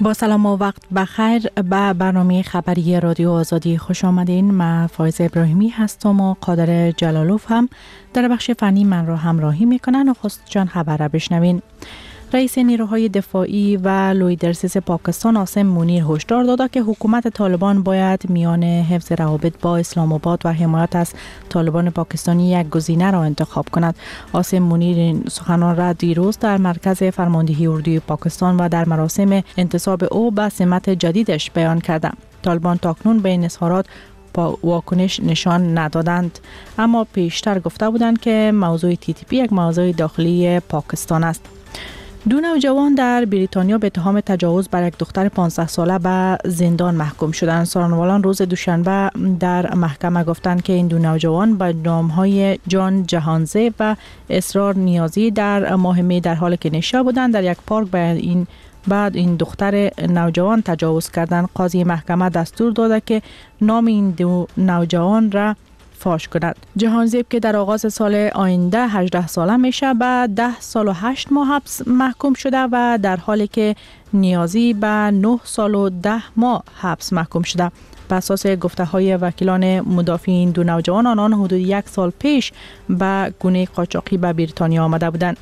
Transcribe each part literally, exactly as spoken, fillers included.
با سلام و وقت بخیر به برنامه خبری رادیو آزادی خوش آمدین. من فایزه ابراهیمی هستم و قادر جلالوف هم در بخش فنی من را همراهی میکنن. و خواست جان خبر را بشنوین. رئیس نیروهای دفاعی و لویدرسیس پاکستان عاصم مونیر هشدار داده که حکومت طالبان باید میان حفظ روابط با اسلام آباد و حمایت از طالبان پاکستانی یک گزینه را انتخاب کند. عاصم مونیر این سخنان را دیروز در مرکز فرماندهی اردوی پاکستان و در مراسم انتصاب او به سمت جدیدش بیان کرده. طالبان تاکنون به این اظهارات با واکنش نشان ندادند، اما پیشتر گفته بودند که موضوع تی تی پی یک موضوع داخلی پاکستان است. دو نوجوان در بریتانیا به اتهام تجاوز بر یک دختر پانزده ساله به زندان محکوم شدند. سارنوالان روز دوشنبه در محکمه گفتند که این دو نوجوان با نامهای جان جهانزه و اسرار نیازی در ماه می در حال که نشا بودند در یک پارک به این بعد این دختر نوجوان تجاوز کردند. قاضی محکمه دستور داده که نام این دو نوجوان را فاش کند. جهانزیب که در آغاز سال آینده هجده ساله میشه به ده سال و هشت ماه حبس محکوم شده و در حالی که نیازی به نه سال و ده ماه حبس محکوم شده. بر اساس گفته های وکیلان مدافع این دو نوجوان، آنان حدود یک سال پیش به گونه قاچاقی به بریتانیا آمده بودند.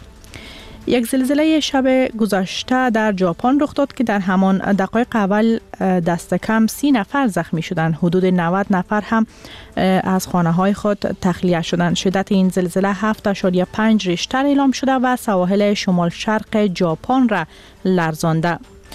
یک زلزله شب گذشته در ژاپن رخ داد که در همان دقایق اول دست کم سی نفر زخمی شدند. حدود نود نفر هم از خانه های خود تخلیه شدند. شدت این زلزله هفت اشاریه پنج ریشتر اعلام شده و سواحل شمال شرق ژاپن را لرزانده.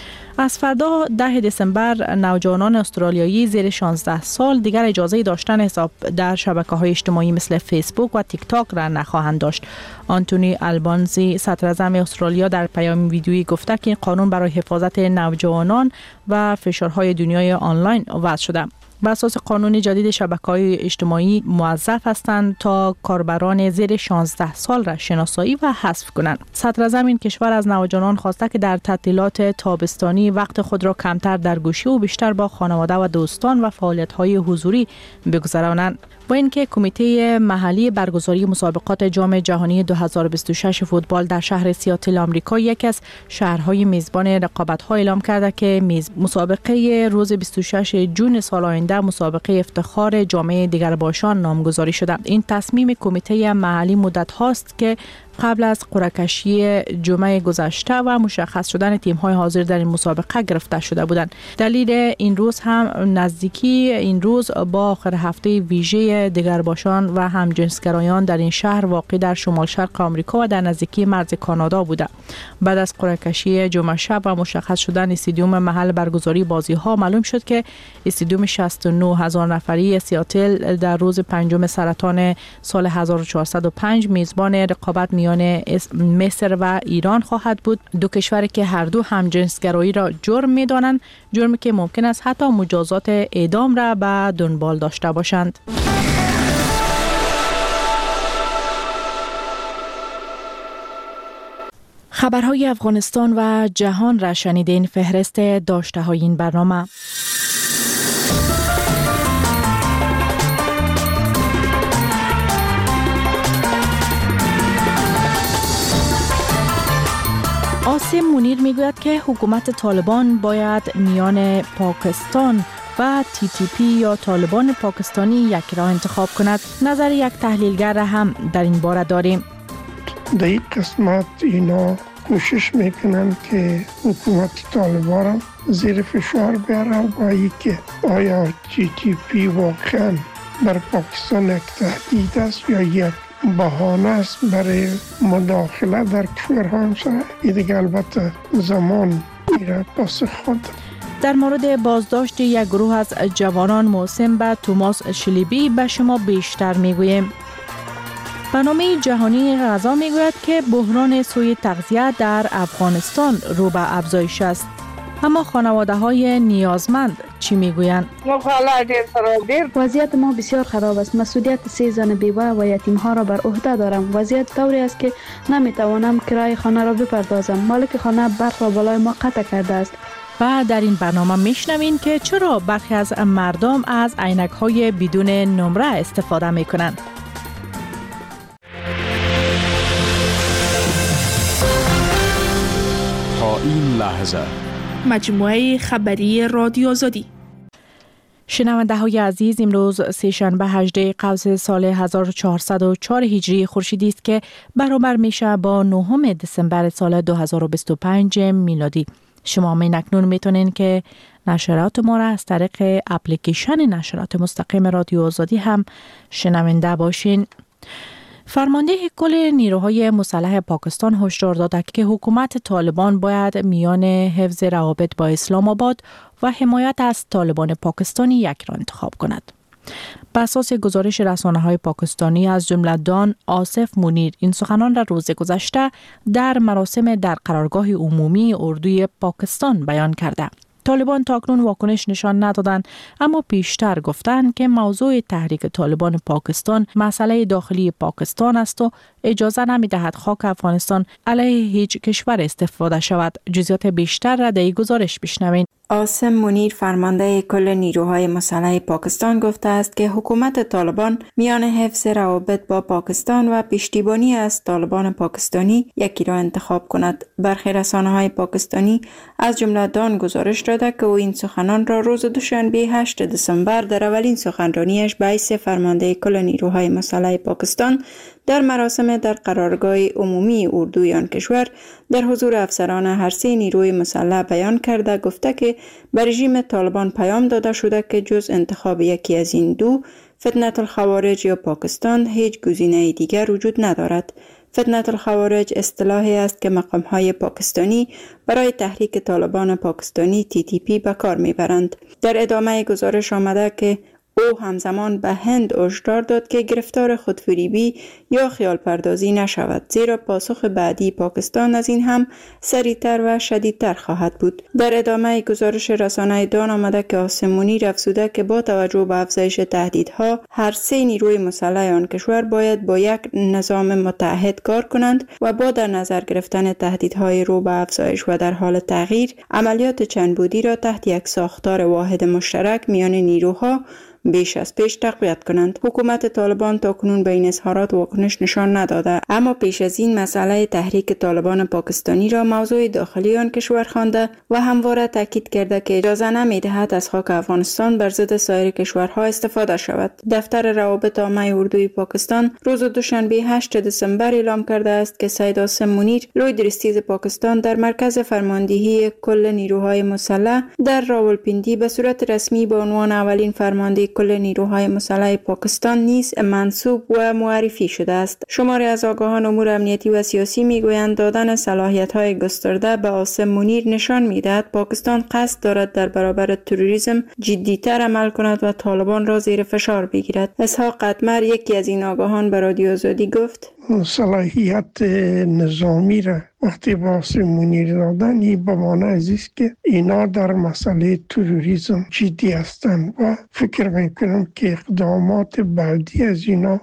از فردا ده دسامبر نوجوانان استرالیایی زیر شانزده سال دیگر اجازه داشتن حساب در شبکه‌های اجتماعی مثل فیسبوک و تیک تاک را نخواهند داشت. آنتونی البانزی صدراعظم استرالیا در پیام ویدیویی گفته که این قانون برای حفاظت نوجوانان و فشارهای دنیای آنلاین وضع شده. بر اساس قانون جدید شبکه‌های اجتماعی موظف هستند تا کاربران زیر شانزده سال را شناسایی و حذف کنند. صدراعظم این کشور از نوجوانان خواسته که در تعطیلات تابستانی وقت خود را کمتر در گوشی و بیشتر با خانواده و دوستان و فعالیت‌های حضوری بگذرانند. با اینکه کمیته محلی برگزاری مسابقات جام جهانی دو هزار و بیست و شش فوتبال در شهر سیاتل آمریکا یکی از شهرهای میزبان رقابت‌ها اعلام کرده که مسابقه روز بیست و شش ژوئن سال آینده مسابقه افتخار جامعه دیگرباشان نامگذاری شده. این تصمیم کمیته محلی مدت هاست که قبل از قرعه‌کشی جمعه گذشته و مشخص شدن تیم‌های حاضر در این مسابقه گرفته شده بودند. دلیل این روز هم نزدیکی این روز با آخر هفته ویژه دیگرباشان و همجنسگرایان در این شهر واقع در شمال شرق آمریکا و در نزدیکی مرز کانادا بوده. بعد از قرعه‌کشی جمعه شب و مشخص شدن استادیوم محل برگزاری بازی‌ها معلوم شد که استادیوم شصت و نه هزار نفری سیاتل در روز پنجم سرطان سال هزار و چهارصد و پنج میزبان رقابت میان مصر و ایران خواهد بود. دو کشوری که هر دو همجنسگرایی را جرم می‌دانند، جرمی که ممکن است حتی مجازات اعدام را به دنبال داشته باشند. خبرهای افغانستان و جهان را شنیدین. فهرست داشته های این برنامه. عاصم مونیر میگوید که حکومت طالبان باید میان پاکستان و تی تی پی یا طالبان پاکستانی یک راه انتخاب کند. نظر یک تحلیلگر هم در این باره داریم. در این قسمت اینا کوشش میکنن که حکومت طالبان را زیر فشار بیارن با اینکه آیا تی تی پی واقعا بر پاکستان یک تهدید است یا یک بهانه است برای مداخله در کشورها همسایه. این دیگه البته زمان میره پاسخ خود. در مورد بازداشت یک گروه از جوانان موسم به توماس شلیبی به شما بیشتر میگوییم. برنامه جهانی غذا میگوید که بحران سوء تغذیه در افغانستان رو به افزایش است. اما خانواده های نیازمند چی میگویند؟ وضعیت ما بسیار خراب است. مسئولیت سه زن بیوه و یتیم ها را بر عهده دارم. وضعیت طوری است که نمیتوانم کرایه خانه را بپردازم. مالک خانه برق را بالای ما قطع کرده است. و در این برنامه میشنوین که چرا برخی از مردم از عینک های بدون نمره استفاده میکنند. تا این لحظه مجموعه خبری رادیو آزادی. شنونده های عزیز، امروز سه‌شنبه هجدهم قوس سال هزار و چهارصد و چهار هجری خورشیدی است که برابر میشه با نهم دسامبر سال دو هزار و بیست و پنج میلادی. شما می اکنون میتونین که نشرات ما را از طریق اپلیکیشن نشرات مستقیم رادیو آزادی هم شنونده باشین. فرمانده کل نیروهای مسلح پاکستان هشدار داده که حکومت طالبان باید میان حفظ روابط با اسلام آباد و حمایت از طالبان پاکستانی یک را انتخاب کند. بر اساس گزارش رسانه‌های پاکستانی از جمله دان آصف منیر این سخنان را روز گذشته در مراسم در قرارگاه عمومی اردوی پاکستان بیان کرده. طالبان تاکنون واکنش نشان ندادند، اما پیشتر گفتند که موضوع تحریک طالبان پاکستان مسئله داخلی پاکستان است و اجازه نمی‌دهد خاک افغانستان علیه هیچ کشور استفاده شود. جزئیات بیشتر را در این گزارش بشنوید. آصف منیر فرمانده کل نیروهای مسلح پاکستان گفته است که حکومت طالبان میان حفظ روابط با پاکستان و پشتیبانی از طالبان پاکستانی یکی را انتخاب کند. برخی رسانه‌های پاکستانی از جمله دان گزارش داده که او این سخنان را روز دوشنبه هشتم دسامبر در اولین سخنرانیش به حیث فرمانده کل نیروهای مسلح پاکستان در مراسم در قرارگاه عمومی اردوی آن کشور در حضور افسران هر سه نیروی مسلح بیان کرده گفته که به رژیم طالبان پیام داده شده که جز انتخاب یکی از این دو، فتنه الخوارج یا پاکستان، هیچ گزینه دیگر وجود ندارد. فتنه الخوارج اصطلاحی است که مقام‌های پاکستانی برای تحریک طالبان پاکستانی تی تی پی به کار میبرند. در ادامه گزارش آمده که او همزمان به هند هشدار داد که گرفتار خودفریبی یا خیال پردازی نشود، زیرا پاسخ بعدی پاکستان از این هم سریعتر و شدیدتر خواهد بود. در ادامه گزارش رسانه دان آمده که آصف منیر افزوده که با توجه به افزایش تهدیدها هر سه نیروی مسلح آن کشور باید با یک نظام متحد کار کنند و با در نظر گرفتن تهدیدهای رو به افزایش و در حال تغییر عملیات چندبعدی را تحت یک ساختار واحد مشترک میان نیروها بیش از پیش تقویت کنند. حکومت طالبان تاکنون به این اظهارات واکنش نشان نداده، اما پیش از این مسئله تحریک طالبان پاکستانی را موضوع داخلی آن کشور خوانده و همواره تاکید کرده که اجازه نمی‌دهد از خاک افغانستان بر ضد سایر کشورها استفاده شود. دفتر روابط عامه اردوی پاکستان روز دوشنبه هشتم دسامبر اعلام کرده است که سید آصف منیر لوی درستیز پاکستان در مرکز فرماندهی کل نیروهای مسلح در راولپیندی به صورت رسمی به عنوان اولین فرمانده کل نیروهای مسلح پاکستان نیز منصوب و معرفی شده است. شماری از آگاهان امور امنیتی و سیاسی میگویند دادن صلاحیت‌های گسترده به آصف منیر نشان می‌دهد پاکستان قصد دارد در برابر تروریسم جدی‌تر عمل کند و طالبان را زیر فشار بگیرد. اسحاق قطمر یکی از این آگاهان به رادیو آزادی گفت: صلاحیت نظامی را وقتی با آصف منیر دادن این به معنی است که اینا در مسئله تروریسم جدی هستند و فکر میکنم که اقدامات بعدی از اینا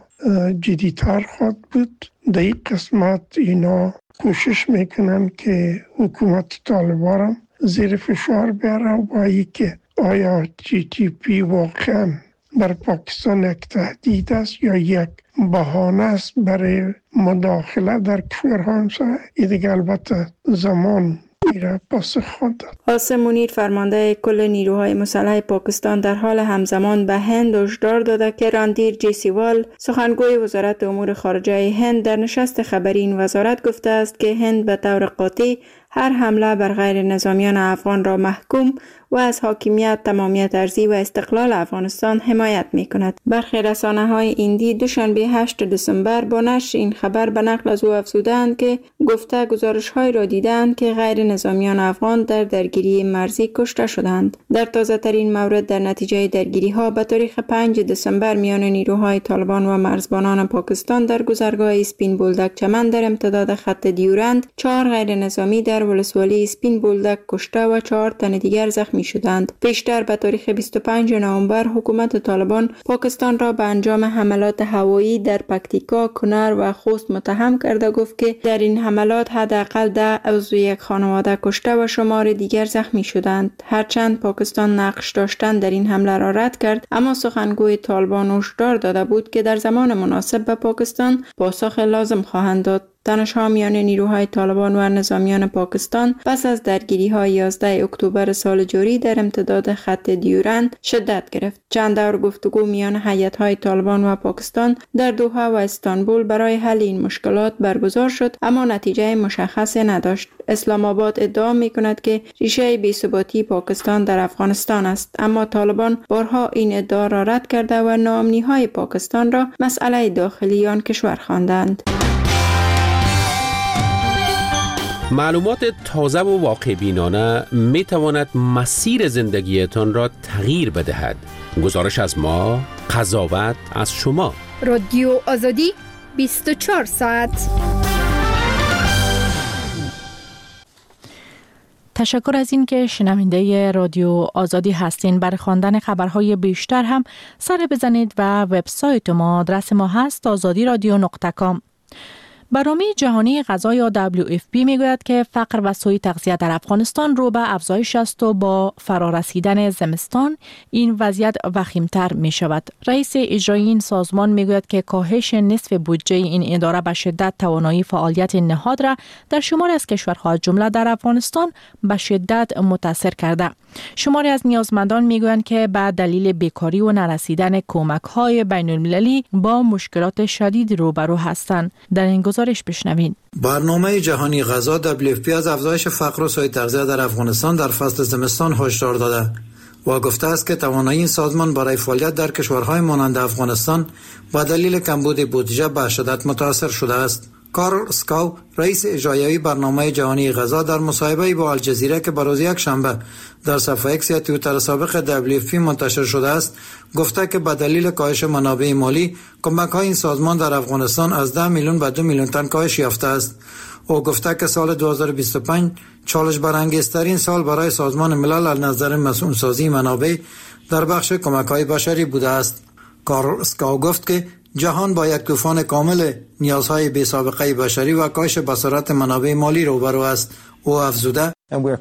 جدیتر خواهد بود. در این قسمت اینا کوشش میکنن که حکومت طالبان را زیر فشار بیارن و ای که آیا تی تی پی واقعا در پاکستان یک تهدید است یا یک بهانه است برای مداخله در کشورها همسایه. این دیگه البته زمان میره پاسخ خواهد داد. آصف منیر فرمانده کل نیروهای مسلح پاکستان در حال همزمان به هند هشدار داده که راندیر جیسیوال سخنگوی وزارت امور خارجه هند در نشست خبری این وزارت گفته است که هند به طور قاطع هر حمله بر غیر نظامیان افغان را محکوم و از حاکمیت، تمامیت ارضی و استقلال افغانستان حمایت می کند. برخی رسانه‌های هندی دوشنبه هشتم دسامبر با نشر این خبر به نقل از او افزودند که گفته گزارش‌هایی را دیدند که غیر نظامیان افغان در درگیری مرزی کشته شدند. در تازه ترین مورد در نتیجه درگیری‌ها به تاریخ پنجم دسامبر میان نیروهای طالبان و مرزبانان پاکستان در گذرگاه اسپین بولدک چمن در امتداد خط دیورند چهار غیر نظامی در ولسوالی اسپین بولدک کشته و چهار تن دیگر زخمی شدند. پیشتر به تاریخ بیست و پنجم نوامبر حکومت طالبان پاکستان را به انجام حملات هوایی در پکتیکا، کنر و خوست متهم کرده گفت که در این حملات حداقل ده عضو یک خانواده کشته و شمار دیگر زخمی شدند. هرچند پاکستان نقش داشتن در این حمله را رد کرد، اما سخنگوی طالبان هشدار داده بود که در زمان مناسب به پاکستان پاسخ لازم خواهند داد. تنش‌ها میان نیروهای طالبان و نظامیان پاکستان پس از درگیری‌های یازده اکتبر سال جاری در امتداد خط دیورند شدت گرفت. چند دور گفتگو میان هیئت‌های طالبان و پاکستان در دوحه و استانبول برای حل این مشکلات برگزار شد، اما نتیجه مشخصی نداشت. اسلام آباد ادعا می‌کند که ریشه بی‌ثباتی پاکستان در افغانستان است، اما طالبان بارها این ادعا را رد کرده و ناامنی‌های پاکستان را مسئله داخلی آن کشور خواندند. معلومات تازه و واقع بینانه می تواند مسیر زندگیتان را تغییر بدهد. گزارش از ما، قضاوت از شما. رادیو آزادی بیست و چهار ساعت. تشکر از این که شنونده رادیو آزادی هستین. برای خواندن خبرهای بیشتر هم سر بزنید و وبسایت ما، آدرس ما هست آزادی رادیو نقطه کام. برنامه جهانی غذا یا دبلیو اف پی میگوید که فقر و سوء تغذیه در افغانستان رو به افزایش است و با فرارسیدن زمستان این وضعیت وخیمتر می شود. رئیس اجرایی این سازمان میگوید که کاهش نصف بودجه این اداره به شدت توانایی فعالیت نهاد را در شمار از کشورها جمله در افغانستان به شدت متاثر کرده. شماری از نیازمندان میگویند که به دلیل بیکاری و نرسیدن کمک‌های بین‌المللی با مشکلات شدید روبرو هستند. در این گزارش بشنوید. برنامه جهانی غذا دبلیو اف پی از افزایش فقر و سوء تغذیه در افغانستان در فصل زمستان هشدار داده و گفته است که توانایی این سازمان برای فعالیت در کشورهای مانند افغانستان با دلیل کمبود بودجه به شدت متاثر شده است. کارل اسکاو، رئیس اجرایی برنامه جهانی غذا، در مصاحبه با الجزیره که بروز یک شنبه در صفحه ایکس یا توییتر سابق دبلیو اف پی منتشر شده است، گفته که به دلیل کاهش منابع مالی کمک‌های این سازمان در افغانستان از ده میلیون به دو میلیون تن کاهش یافته است. او گفته که سال دو هزار و بیست و پنج چالش برانگیزترین سال برای سازمان ملل از نظر مسئولسازی منابع در بخش کمک‌های بشری بوده است. کارل اسکاو گفت که جهان با یک طوفان کامل نیازهای بی سابقه بشری و کاهش بصارت منابع مالی روبرو است. او افزوده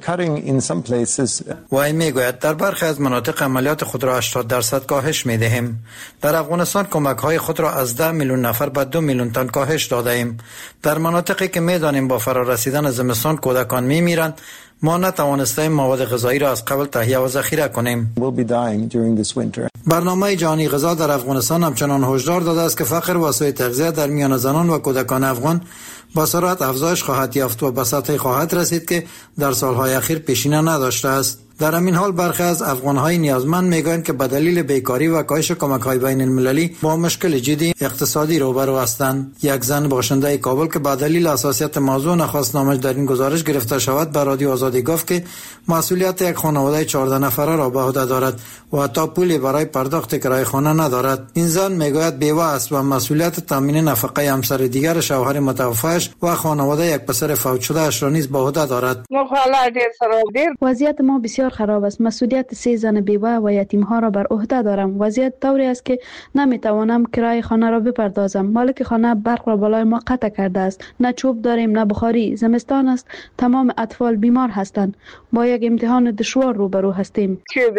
و این میگوید در برخی از مناطق عملیات خود را هشتاد درصد کاهش می دهیم. در افغانستان کمک های خود را از ده میلیون نفر به دو میلیون تن کاهش داده ایم. در مناطقی که می دانیم با فرارسیدن زمستان کودکان می میرند، ما نتوانستیم مواد غذایی را از قبل تهیه و ذخیره کنیم. برنامه جهانی غذا در افغانستان همچنان هشدار داده است که فقر و سوء تغذیه در میان زنان و کودکان افغان با سرعت افزایش خواهد یافت و به سطحی خواهد رسید که در سالهای اخیر پیشینه نداشته است. در همین حال برخی از افغان‌های نیازمند میگویند که به دلیل بیکاری و کاهش کمک‌های بین‌المللی با مشکل جدی اقتصادی روبرو هستند. یک زن باشنده کابل که به دلیل حساسیت موضوع نخواست نامش در این گزارش گرفته شود، به رادیو آزادی گفت که مسئولیت یک خانواده چهارده نفره را به عهده دارد و حتی پولی برای پرداخت کرایه خانه ندارد. این زن میگوید بیوه است و مسئولیت تامین نفقه همسر دیگر شوهر متوفیش و خانواده یک پسر فوت شده اش را نیز به عهده دارد. وضعیت ما بسیار خراب است. مسئولیت سه زن بیوه و یتیم ها را بر عهده دارم. وضعیت طوری است که نمیتوانم کرایه خانه را بپردازم. مالک خانه برق را بالای ما قطع کرده است. نه چوب داریم نه بخاری. زمستان است. تمام اطفال بیمار هستند. با یک امتحان دشوار روبرو هستیم.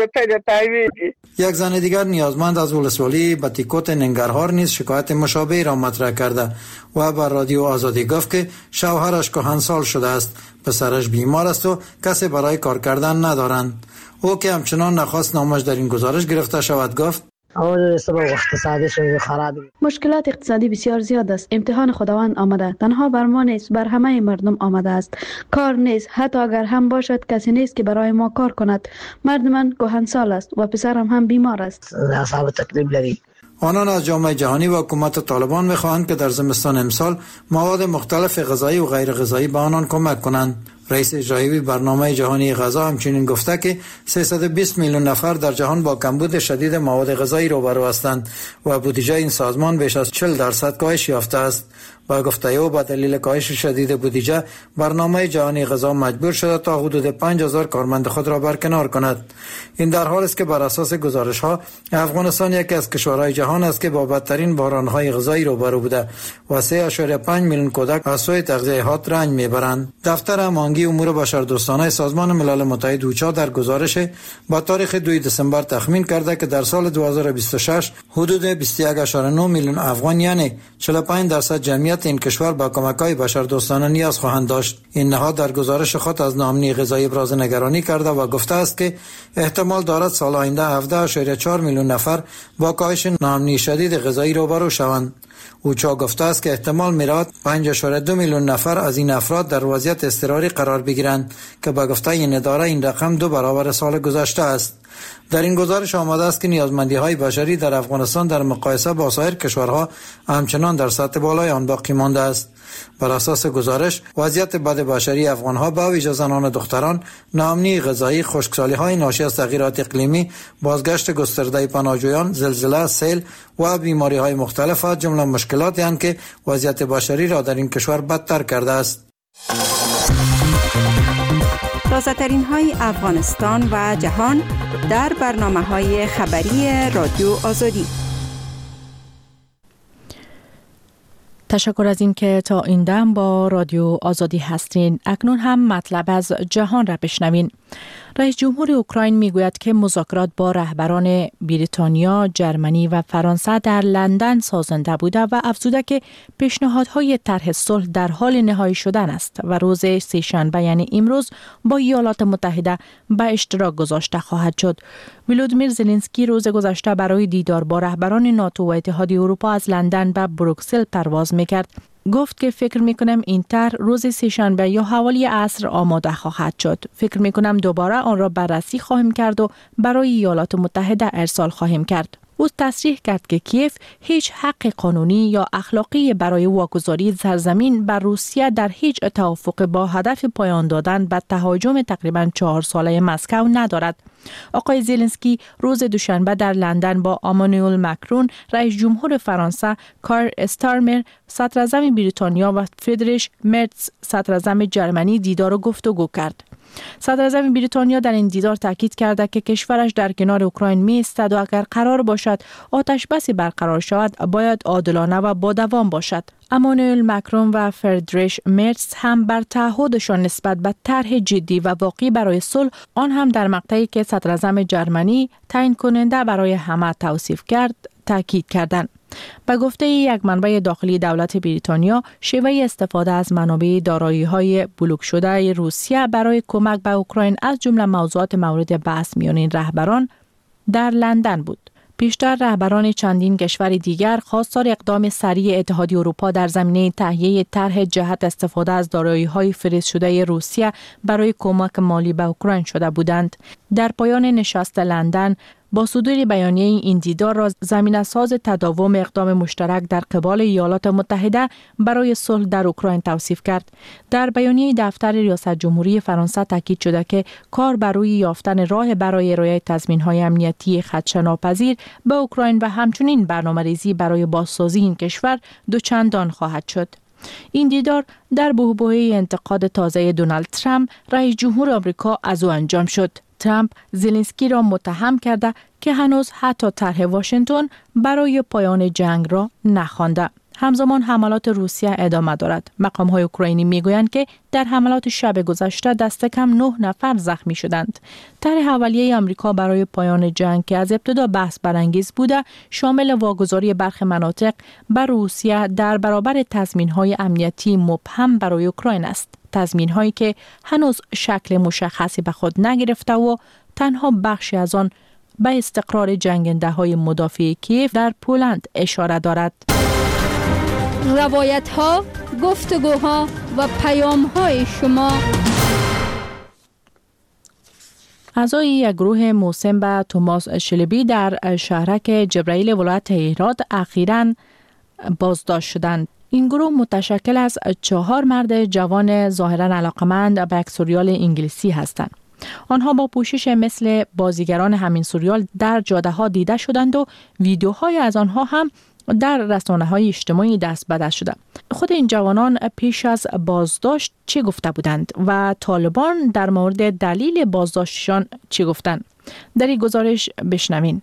یک زن دیگر نیازمند از ولسوالی بتیکوت ننگرهار نیز شکایت مشابه را مطرح کرده و بر رادیو آزادی گفت که شوهرش کهنسال شده است، پسرش بیمار است و کسی برای کار کردن ندارند. او که همچنان نخواست نامش در این گزارش گرفته شود گفت مشکلات اقتصادی بسیار زیاد است. امتحان خداوند آمده. تنها بر ما نیست، بر همه مردم آمده است. کار نیست. حتی اگر هم باشد کسی نیست که برای ما کار کند. مرد من کهنسال است و پسرم هم بیمار است. آنان از جامعه جهانی و حکومت طالبان می‌خواهند که در زمستان امسال مواد مختلف غذایی و غیر غذایی به آنان کمک کنند. رئیس اجرایی برنامه جهانی غذا همچنین گفته که سیصد و بیست میلیون نفر در جهان با کمبود شدید مواد غذایی روبرو هستند و بودجه این سازمان بیش از چهل درصد کاهش یافته است. با گفته او با دلیل کاهش شدید بودجه برنامه جهانی غذا مجبور شده تا حدود پنج هزار کارمند خود را برکنار کند. این در حالی است که بر اساس گزارش‌ها افغانستان یکی از کشورهای جهان است که با بدترین بحران‌های غذایی روبرو بوده و سه ممیز پنج میلیون کودک از سوء تغذیه حاد رنج میبرند. دفتر فرهنگی امور بشردوستانه سازمان ملل متحد اوچا در گزارش با تاریخ دوم دسامبر تخمین کرده که در سال دو هزار و بیست و شش حدود بیست و یک ممیز نه میلیون افغان یعنی چهل و پنج درصد جمعیت این کشور با کمک‌های بشردوستانه نیاز خواهند داشت. این نهاد در گزارش خود از ناامنی غذایی ابراز نگرانی کرده و گفته است که احتمال دارد سال آینده هفده و چهار میلیون نفر با کاهش ناامنی شدید غذایی روبرو شوند. اوچا گفته است که احتمال میراد پنج و دو میلیون نفر از این افراد در وضعیت اضطراری قرار بگیرند که با گفته این اداره این رقم دو برابر سال گذشته است. در این گزارش آمده است که نیازمندی‌های بشری در افغانستان در مقایسه با سایر کشورها همچنان در سطح بالای آن باقی مانده است. بر اساس گزارش وضعیت بد بشری افغان‌ها به ویژه زنان و دختران، ناامنی غذایی، خشکسالی‌های ناشی از تغییرات اقلیمی، بازگشت گسترده پناهجویان، زلزله، سیل و بیماری‌های مختلف از جمله مشکلاتی هستند که وضعیت بشری را در این کشور بدتر کرده است. تازه ترین های افغانستان و جهان در برنامه های خبری رادیو آزادی. تشکر از این که تا این دم با رادیو آزادی هستین. اکنون هم مطلب از جهان را بشنوین. رئیس جمهور اوکراین میگوید که مذاکرات با رهبران بریتانیا، جرمنی و فرانسه در لندن سازنده بوده و افزوده که پیشنهادهای طرح صلح در حال نهایی شدن است و روز سه‌شنبه یعنی امروز با ایالات متحده به اشتراک گذاشته خواهد شد. ولودیمیر زلنسکی روز گذشته برای دیدار با رهبران ناتو و اتحادیه اروپا از لندن به بروکسل پرواز میکرد. گفت که فکر میکنم این طرح روز سه‌شنبه یا حوالی عصر آماده خواهد شد. فکر میکنم دوباره آن را بررسی خواهیم کرد و برای ایالات متحده ارسال خواهیم کرد. او تصریح کرد که کیف هیچ حق قانونی یا اخلاقی برای واگذاری سرزمین بر روسیه در هیچ توافق با هدف پایان دادن به تهاجم تقریباً چهار ساله مسکو ندارد. آقای زلنسکی روز دوشنبه در لندن با امانوئل مکرون، رئیس جمهور فرانسه، کار استارمر، صدراعظم بریتانیا و فریدریش مرتز، صدراعظم جرمنی دیدار و گفتگو کرد. صدراعظم بریتانیا در این دیدار تاکید کرده که کشورش در کنار اوکراین می ایستد و اگر قرار باشد آتش بسی برقرار شود باید عادلانه و با دوام باشد. امانوئل مکرون و فریدریش مرتز هم بر تعهدشان نسبت به طرح جدی و واقعی برای صلح، آن هم در مقطعی که صدراعظم جرمنی تعیین کننده برای همه توصیف کرد، تاکید کردند. به گفته یک منبع داخلی دولت بریتانیا، شیوه استفاده از منابع دارایی‌های بلوک شده روسیه برای کمک به اوکراین از جمله موضوعات مورد بحث میان این رهبران در لندن بود. پیشتر رهبران چندین کشور دیگر خواستار اقدام سریع اتحادیه اروپا در زمینه تهیه طرح جهت استفاده از دارایی‌های فریز شده روسیه برای کمک مالی به اوکراین شده بودند. در پایان نشست لندن با صدور بیانیه این دیدار را زمینه ساز تداوم اقدام مشترک در قبال ایالات متحده برای صلح در اوکراین توصیف کرد. در بیانیه دفتر ریاست جمهوری فرانسه تاکید شده که کار بر روی یافتن راه برای ارائه تضمین‌های امنیتی خدشه‌ناپذیر به اوکراین و همچنین برنامه‌ریزی برای بازسازی این کشور دوچندان خواهد شد. این دیدار در بحبوحه انتقاد تازه دونالد ترامپ، رئیس جمهور آمریکا، از او انجام شد. ترامپ زلنسکی را متهم کرده که هنوز حتی طرح واشنگتن برای پایان جنگ را نخوانده. همزمان حملات روسیه ادامه دارد. مقام‌های اوکراینی میگویند که در حملات شب گذشته دست کم نه نفر زخمی شدند. طرح اولیه آمریکا برای پایان جنگ که از ابتدا بحث برانگیز بوده، شامل واگذاری برخی مناطق بر روسیه در برابر تضمین‌های امنیتی مبهم برای اوکراین است. تضمین‌هایی که هنوز شکل مشخصی به خود نگرفته و تنها بخشی از آن به استقرار جنگنده‌های مدافع کیف در پولند اشاره دارد. روایت‌ها، گفتگوها و پیام‌های شما. اعضای یک گروه موسم به توماس شلبی در شهرک جبرائیل ولایت هرات اخیراً بازداشت شدند. این گروه متشکل از چهار مرد جوان ظاهراً علاقمند به یک سریال انگلیسی هستند. آنها با پوشش مثل بازیگران همین سریال در جاده ها دیده شدند و ویدیوهای از آنها هم در رسانه‌های اجتماعی دست به دست شده. خود این جوانان پیش از بازداشت چه گفته بودند و طالبان در مورد دلیل بازداشتشان چه گفتند؟ در این گزارش بشنوین.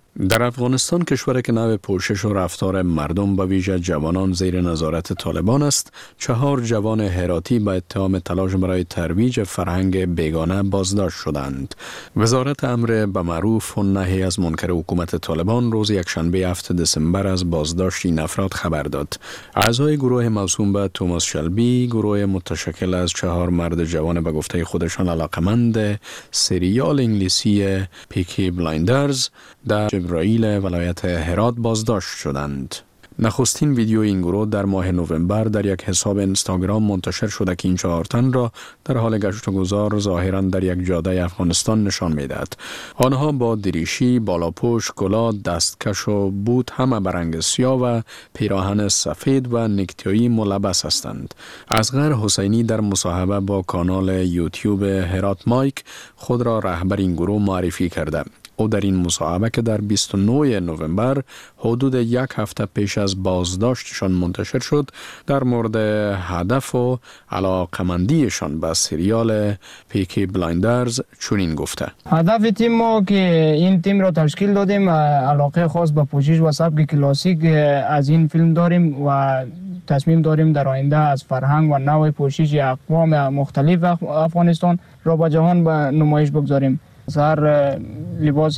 در افغانستان، کشوری که نوع پوشش و رفتار مردم به ویژه جوانان زیر نظارت طالبان است، چهار جوان هراتی به اتهام تلاش برای ترویج فرهنگ بیگانه بازداشت شدند. وزارت امر به معروف و نهی از منکر حکومت طالبان روز یکشنبه هفتم دسامبر از بازداشت این افراد خبر داد. اعضای گروه موسوم به توماس شلبی، گروه متشکل از چهار مرد جوان به گفته خودشان علاقمند سریال انگلیسی پیکی بلایندرز در جبرائیل ولایت هرات بازداشت شدند. نخستین ویدیو این گروه در ماه نوامبر در یک حساب اینستاگرام منتشر شده که این چهار تن را در حال گشت و گذار ظاهراً در یک جاده افغانستان نشان می‌دهد. آنها با دریشی، بالاپوش، کلاه، دستکش و بوت همه به رنگ سیاه و پیراهن سفید و نیکتایی ملبس هستند. اصغر حسینی در مصاحبه با کانال یوتیوب هرات مایک خود را رهبر این گروه معرفی کرده. او در این مصاحبه که در بیست و نه نوامبر حدود یک هفته پیش از بازداشتشان منتشر شد، در مورد هدف و علاقمندیشان به سریال پیکی بلایندرز چنین گفته: هدف تیم ما که این تیم را تشکیل دادیم، علاقه خاص به پوشش و سبک کلاسیک از این فیلم داریم و تصمیم داریم در آینده از فرهنگ و نوع پوشش اقوام مختلف افغانستان را به جهان به نمایش بگذاریم. هر لباس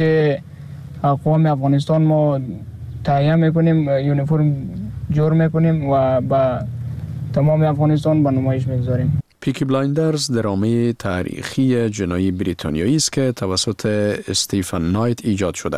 اقوام افغانستان ما تهیه میکنیم، یونیفرم جور میکنیم و با تمام افغانستان به نمایش میگذاریم. پیکی بلایندرز درامه تاریخی جنایی بریتانیایی است که توسط استیفن نایت ایجاد شده.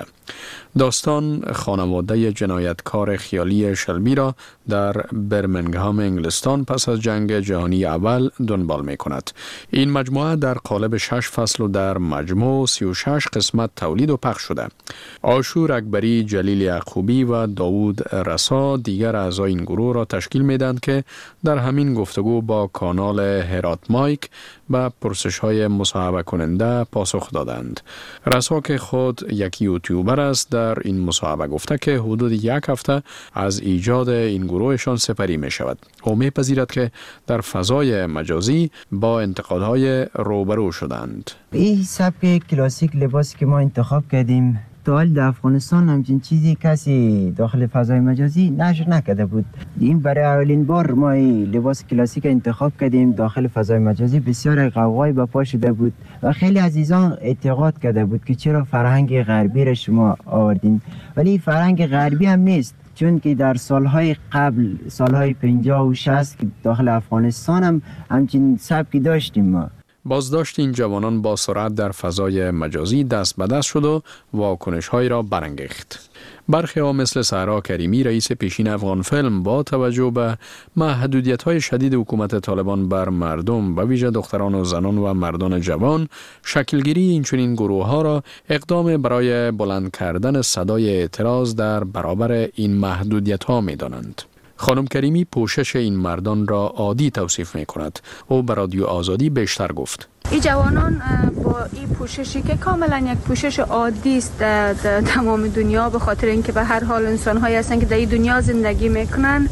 داستان خانواده جنایتکار خیالی شلبی را در برمنگهام انگلستان پس از جنگ جهانی اول دنبال می کند. این مجموعه در قالب شش فصل و در مجموع سی و شش قسمت تولید و پخش شده. آشور اکبری، جلیل یعقوبی و داوود رسا دیگر اعضای این گروه را تشکیل می دهند که در همین گفتگو با کانال هرات مایک به پرسش های مصاحبه کننده پاسخ دادند. رسا که خود یک یوتیوبر است در این مصاحبه گفته که حدود یک هفته از ایجاد این گروهشان سپری می شود. او می پذیرد که در فضای مجازی با انتقادهای روبرو شدند. این سبک کلاسیک لباسی که ما انتخاب کردیم تا حال در افغانستان همچین چیزی کسی داخل فضای مجازی نشر نکرده بود. این برای اولین بار ما این لباس کلاسیک انتخاب کردیم داخل فضای مجازی. بسیار قوقای به پا شده بود و خیلی عزیزان اعتقاد کرده بود که چرا فرهنگ غربی را شما آوردین، ولی فرهنگ غربی هم نیست، چون که در سالهای قبل، سالهای پنجاه و شصت داخل افغانستان هم همچین سبکی داشتیم ما. بازداشت این جوانان با سرعت در فضای مجازی دست به دست شد و واکنش‌هایی را برانگیخت. برخی ها مثل سهرا کریمی، رئیس پیشین افغان فیلم، با توجه به محدودیت‌های شدید حکومت طالبان بر مردم و ویژه دختران و زنان و مردان جوان، شکلگیری این چنین گروه‌ها را اقدام برای بلند کردن صدای اعتراض در برابر این محدودیت‌ها می‌دانند. خانم کریمی پوشش این مردان را عادی توصیف می کند. او به رادیو آزادی بیشتر گفت: این جوانان با این پوششی که کاملا یک پوشش عادی است در تمام دنیا، به خاطر اینکه به هر حال انسان هایی هستند که در این دنیا زندگی میکنن،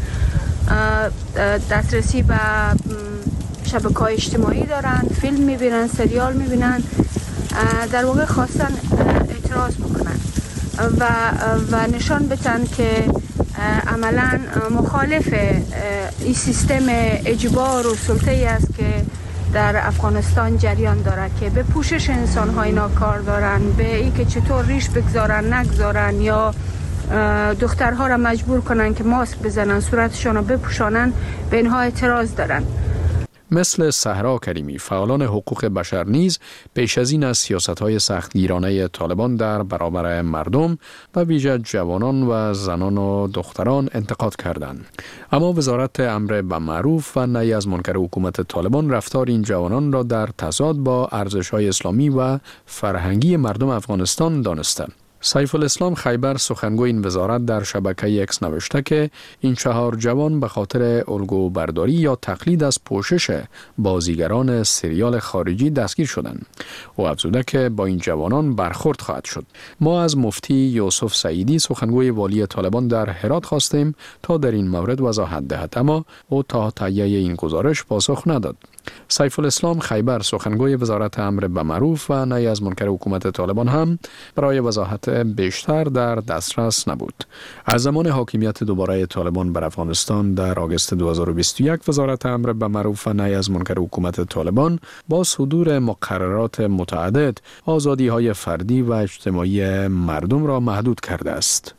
دسترسی به شبکه‌های اجتماعی دارن، فیلم میبینن، سریال میبینن، در واقع خواستن اعتراض بکنن و و نشان بدن که عملا مخالف این سیستم اجبار و سلطه‌ای است که در افغانستان جریان داره که به پوشش انسان‌های ناکار دارن، به این که چطور ریش بگذارن نگذارن یا دخترها را مجبور کنن که ماسک بزنن، صورتشان را بپوشانن، به اینها اعتراض دارن. مثل سهرا کریمی، فعالان حقوق بشر نیز پیش از این از سیاست‌های سختگیرانه طالبان در برابر مردم و ویژه جوانان و زنان و دختران انتقاد کردند. اما وزارت امر به معروف و نهی از منکر حکومت طالبان رفتار این جوانان را در تضاد با ارزش‌های اسلامی و فرهنگی مردم افغانستان دانسته. سیف الاسلام خیبر، سخنگوی این وزارت، در شبکه اکس نوشته که این چهار جوان به خاطر الگو برداری یا تقلید از پوشش بازیگران سریال خارجی دستگیر شدند. او افزوده که با این جوانان برخورد خواهد شد. ما از مفتی یوسف سعیدی، سخنگوی والی طالبان در هرات، خواستیم تا در این مورد وضاحت دهد، اما او تا تهیه این گزارش پاسخ نداد. سیف الاسلام خیبر سخنگوی وزارت امر به معروف و نهی از منکر حکومت طالبان هم برای وضاحت بیشتر در دسترس نبود. از زمان حاکمیت دوباره طالبان بر افغانستان در آگوست دو هزار و بیست و یک وزارت امر به معروف و نهی از منکر حکومت طالبان با صدور مقررات متعدد آزادی‌های فردی و اجتماعی مردم را محدود کرده است.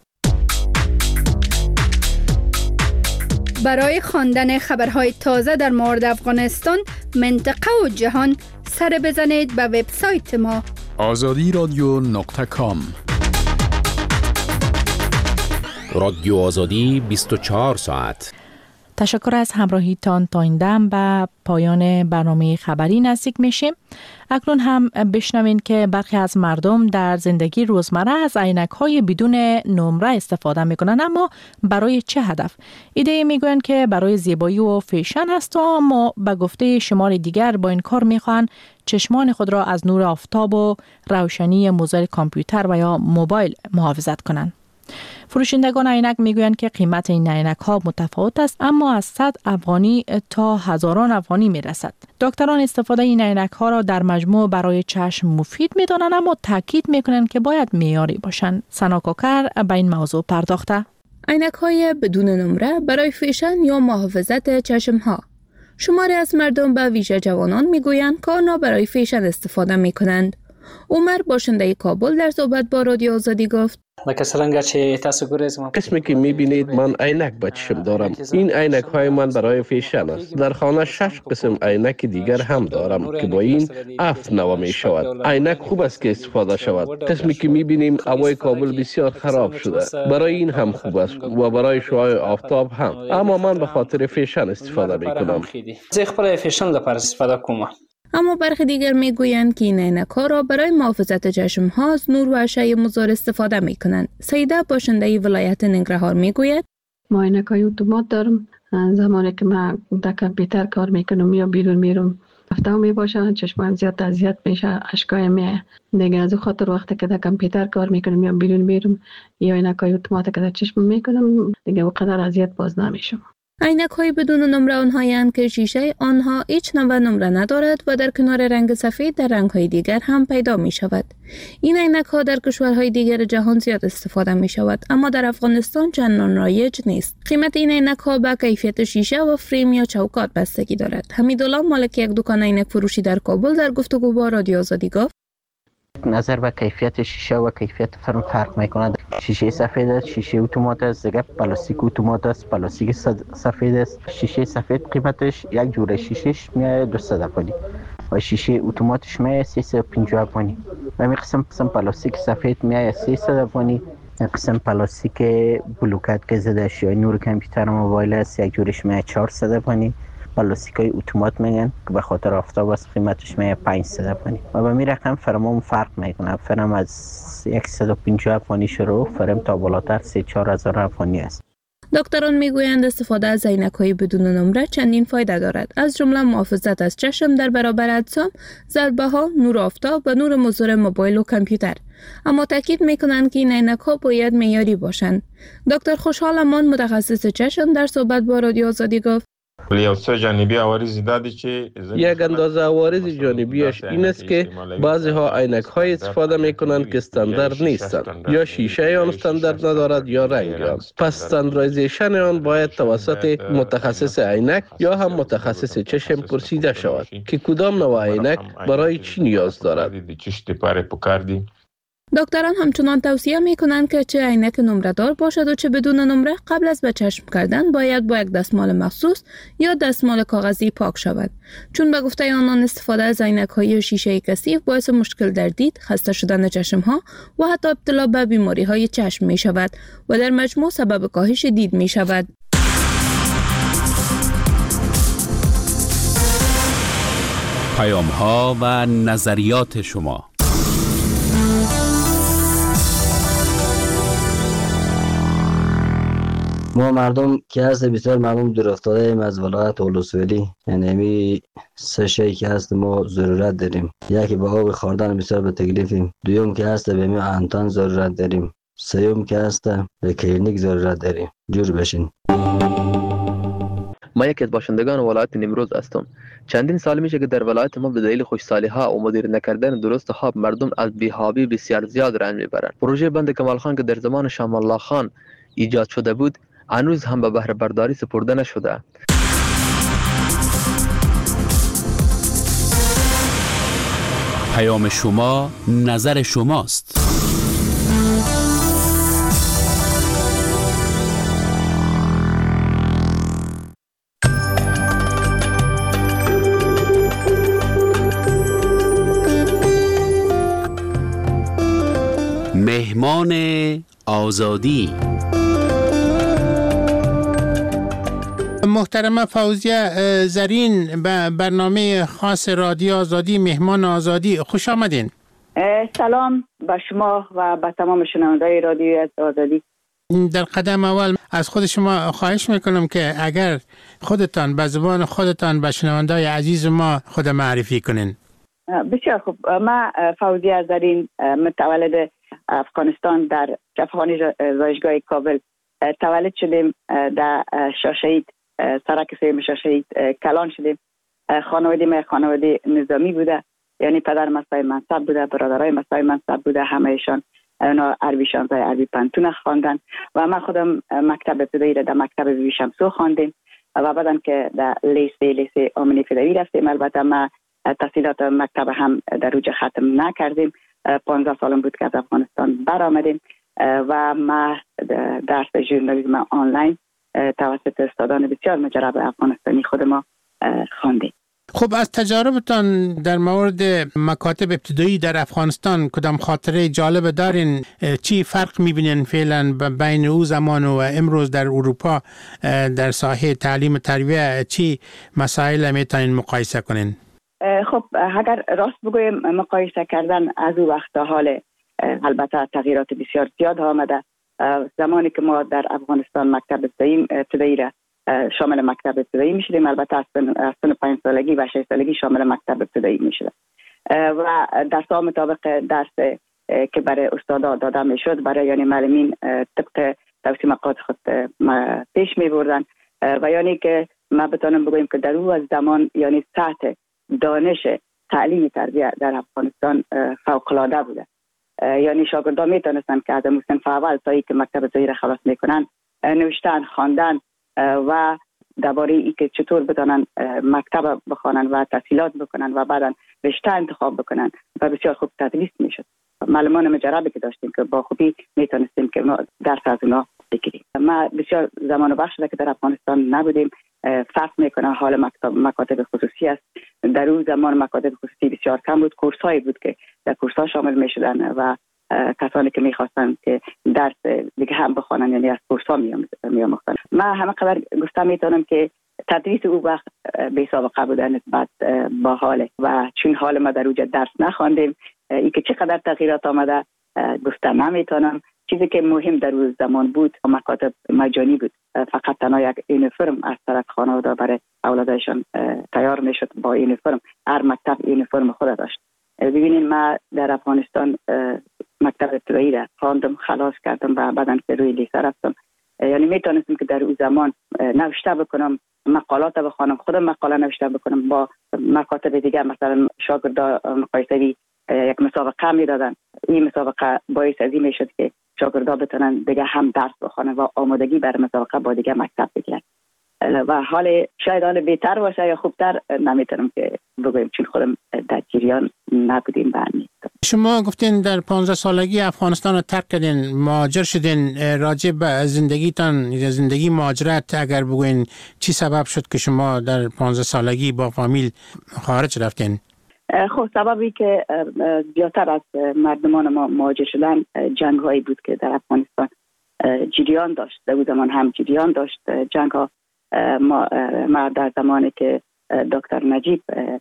برای خواندن خبرهای تازه در مورد افغانستان، منطقه و جهان، سر بزنید به وبسایت ما آزادی رادیو نقطه کام. رادیو آزادی بیست و چهار ساعت. تشکر از همراهیتان. تا این دم به پایان برنامه خبری نزدیک میشیم. اکنون هم بشنوین که برخی از مردم در زندگی روزمره از عینک‌های بدون نمره استفاده میکنن، اما برای چه هدف؟ ایده میگویند که برای زیبایی و فیشن است، اما به گفته شمار دیگر با این کار میخوان چشمان خود را از نور آفتاب و روشنی موزایل کامپیوتر و یا موبایل محافظت کنند. فروشندگان عینک میگویند که قیمت این عینک ها متفاوت است، اما از صد افغانی تا هزاران افغانی میرسد. دکتران استفاده این عینک ها را در مجموع برای چشم مفید میدانند، اما تاکید میکنند که باید معیاری باشند. سنا کوکر به این موضوع پرداخته. عینک های بدون نمره برای فیشن یا محافظت چشم ها. شماری از مردم به ویژه جوانان میگویند که آنها برای فیشن استفاده میکنند. عمر باشنده کابل در صحبت با رادیو آزادی گفت: قسمی که میبینید من عینک به چشم دارم. این عینک های من برای فیشن است. در خانه شش قسم عینک دیگر هم دارم که با این افت نوا می شود. عینک خوب است که استفاده شود. قسمی که میبینیم هوای کابل بسیار خراب شده. برای این هم خوب است و برای شعاع آفتاب هم. اما من به خاطر فیشن استفاده میکنم. اما برخی دیگر میگویند که این عینک‌ها را برای محافظت چشم ها از نور و اشعه مضر استفاده میکنند. سیده باشنده ولایت ننگرهار میگوید: ما عینک‌های اتومات دارم. زمانی که من در کامپیوتر کار میکنم یا بیرون میرم افتاده می باشه، چشمم زیاد اذیت میشه، اشکای میه. دیگه از خاطر وقتی که در کامپیوتر کار میکنم یا بیرون میرم یا عینک‌های اتومات که در چشم میکنم دیگه اونقدر اذیت باز نمیشم. عینک های بدون نمره آنهایند که شیشه آنها هیچ نوع نمره ندارد و در کنار رنگ سفید در رنگ های دیگر هم پیدا می شود. این عینک ها در کشورهای دیگر جهان زیاد استفاده می شود، اما در افغانستان چندان رایج نیست. قیمت این عینک ها به کیفیت شیشه و فریم یا چوکات بستگی دارد. حمیدالله مالک یک دکان عینک فروشی در کابل در گفتگو با رادیو آزادی گفت: نظر به کیفیت شیشه و کیفیت فرم فرق میکند. شیشه سفید است، شیشه اتومات است، دیگه پلاستیک اتومات است، پلاستیک سفید است. شیشه سفید قیمتش یک جوره شیشهش میاد دویست افغانی و شیشه اتوماتش میاد سیصد و پنجاه افغانی. و می قسم قسم پلاستیک سفید میاد سیصد افغانی. قسم پلاستیک بلوکات که زده شوی نور کامپیوتر و موبایل است، یک جورش میاد چهارصد افغانی. پلاستیک های اتومات میگن که به خاطر آفتاب است، قیمتش میاد پانصد افغانی. و به می رقم فرمون فرق میکنه. فرم از صد و پنجاه افغانی شروع، فرم تا بالاتر سه چهار هزار افغانی است. دکتران میگویند استفاده از عینک‌های بدون نمره چندین فایده دارد، از جمله محافظت از چشم در برابر اجسام، ضربه‌ها، نور آفتاب و نور مضر موبایل و کامپیوتر. اما تاکید میکنند که این عینک‌ها باید معیاری باشند. دکتر خوشحال امان متخصص چشم در صحبت با رادیو آزادی گفت: یک اندازه عوارض جانبیش این است که بعضی ها عینک های استفاده می کنند که استاندارد نیستند، یا شیشه آن استاندارد ندارد یا رنگ آن. پس استانداردیزیشن آن باید توسط متخصص عینک یا هم متخصص چشم پرسیده شود که کدام نوع عینک برای چی نیاز دارد. دکتران همچنان توصیه می کنند که چه عینک نمره دار باشد و چه بدون نمره قبل از به چشم کردن باید با یک دستمال مخصوص یا دستمال کاغذی پاک شود، چون به گفته آنان استفاده از عینک های شیشه کثیف باعث مشکل در دید، خسته شدن چشم ها و حتی ابتلا به بیماری های چشم می شود و در مجموع سبب کاهش دید می شود. پیام ها و نظریات شما. ما مردم که هست بسیار مردم دور افتاده ایم از ولایت اولوسویلی، یعنی می سه شی که هست ما ضرورت داریم. یکی به آب خوردن بسیار به تکلیفیم، دوم که هست به می انتن ضرورت داریم، سوم که هست به کلینیک ضرورت داریم. جور بشین. ما یکی از باشندگان ولایت نیمروز هستم. چندین سال میشه که در ولایت ما به دلیل خوشسالی ها و مدیر نکردن درست خواب مردم از بی‌حابی بسیار زیاد رنج میبرند. پروژه بند کمال خان که در زمان شام الله خان ایجاد شده بود هنوز هم به بهره برداری سپرده نشده. پیام شما نظر شماست. مهمان آزادی. محترم فوزیه زرین به برنامه خاص رادیو آزادی مهمان آزادی خوش آمدین. سلام به شما و به تمام شنوندگان رادیو آزادی. در قدم اول از خود شما خواهش میکنم که اگر خودتان به زبان خودتان به شنوندگان عزیز ما خود معرفی کنین. بسیار خوب. ما فوزیه زرین متولد افغانستان در جفاخانه زایشگاه کابل تولد شدیم. در شاشهید سرک سیم شاشهید کلان شدیم. خانواده ما خانواده نظامی بوده، یعنی پدر مسای منصب بوده، برادرای مسای منصب بوده، همهشان اونا عربی شانزده عربی پنتون خواندن و ما خودم مکتب ابتدایی را در مکتب بیبی شمسو خواندیم و بعدم که در لیسه لیسه امنی فدایی رفتیم. البته ما تحصیلات مکتب هم در روج ختم نکردیم. پانزده سالم بود که از افغانستان برآمدیم و ما درس ژورنالیسم آنلاین توسط استادان بسیار مجرب افغانستانی خود ما خواندیم. خب از تجاربتان در مورد مکاتب ابتدایی در افغانستان کدام خاطره جالب دارین؟ چی فرق میبینین فعلا بین او زمان و امروز در اروپا در ساحه تعلیم و تربیت؟ چی مسائل میتونین مقایسه کنین؟ خب اگر راست بگویم مقایسه کردن از او وقت تا حال البته تغییرات بسیار زیاد آمده. زمانی که ما در افغانستان مکتب ابتدایی را شامل مکتب ابتدایی می شدیم، البته از سن پنج سالگی و شش سالگی شامل مکتب ابتدایی می شدیم و درس ها مطابق درس که برای استادا داده می شد برای یعنی معلمین طبق توصیمات خود پیش می بردن و یعنی که ما بتانم بگویم که در او از زمان یعنی سطح دانش تعلیمی تربیت در افغانستان فوق‌العاده بوده. یعنی شاگردان میتونستن که از صنف اول تا اینکه مکتب ابتدایی را خلاص میکنن نوشتن، خواندن و درباره ای که چطور بتونن مکتب بخوانن و تحصیلات بکنن و بعدا رشته انتخاب بکنن و بسیار خوب تدریس میشد. معلمان مجربی که داشتیم که با خوبی میتونستیم که ما درس از اونا بگیریم. ما بسیار زمان بخش شده که در افغانستان نبودیم. فرق میکنه حال مکتب مکاتب خصوصی است. در اون زمان مکاتب خصوصی بسیار کم بود. کورس هایی بود که در کورس ها شامل میشدن و کسانی که میخواستن که درس دیگه هم بخوانن یعنی از کورس ها میاموختن. ما همه قدر گفته میتونم که تدریس او وقت بی سابقه بوده نسبت با حال و چون حال ما در اوجه درس نخواندیم ای که چقدر تغییرات آمده گفته نمیتونم. چیزی که مهم در روز زمان بود مکاتب مجانی بود. فقط تنها یک یونیفرم از طرف خانواده برای اولادشان تیار میشد با یونیفرم. هر مکتب یونیفرم خود داشت. ببینید ما در افغانستان مکتب ابتدایی را خواندم، خلاص کردم و بعداً به روی لیسه رفتم. یعنی میتونستم که در اون زمان نوشته بکنم، مقالات بخوانم، خودم مقاله نوشته بکنم با مکاتب دیگه. مثلا شاگردا مقایسوی یک مسابقه میدادن. این مسابقه باعث از این میشد که شاگردا بتونن دیگه هم درس بخوانن و آمادگی برای مسابقه با دیگه مکتب بگیرن و حال شاید حال بهتر باشه یا خوبتر نمیتونم که بگویم چون خودم در جریان نبودیم. برمی شما گفتین در پانزده سالگی افغانستان رو ترک کردین، مهاجر شدین. راجع به زندگیتان زندگی مهاجرت اگر بگوین چی سبب شد که شما در پانزده سالگی با فامیل خارج رفتین؟ خب سببی که زیادتر از مردمان ما مهاجر شدن جنگ هایی بود که در افغانستان جریان داشت. در اون زمان هم جریان داشت جنگ ها. ما, ما در زمانی که دکتر نجیب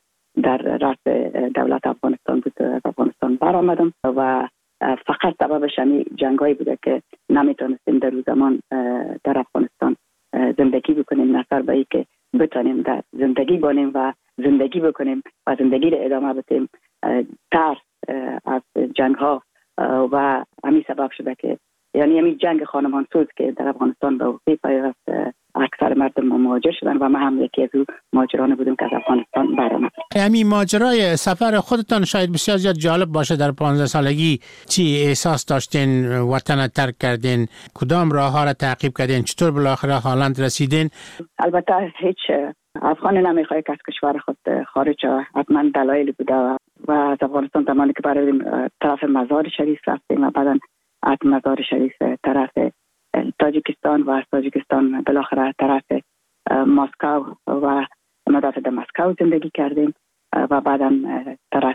در رأس دولت افغانستان بود افغانستان برآمدم و فقط سببش همین جنگایی بوده که نمیتونستیم در اون زمان در افغانستان زندگی بکنیم، نظر به ای که بتونیم در زندگی بانیم و زندگی بکنیم و زندگی را ادامه بدیم. ترس از جنگ ها و همین سبب شده که یعنی همین جنگ خانمان سوز که در افغانستان به وقوع پیوست اکثر مردم مهاجر شدن و ما هم یکی از او مهاجران بودیم که از افغانستان برآمد. همین ماجرای سفر خودتان شاید بسیار زیاد جالب باشه. در پانزده سالگی چی احساس داشتین؟ وطن ترک کردین؟ کدام راه ها را تعقیب کردین؟ چطور بالاخره هالند رسیدین؟ البته هیچ افغان نمیخواد که از کشور خود خارج شود. حتما دلایلی بوده و از افغانستان زمانی که برای طرف مزار شریف رفتیم و بعدا از مزار شریف طرف تاجیکستان و از تاجیکستان بالاخره طرف مسکو و مدافع در مسکو زندگی کردیم و بعدا طرف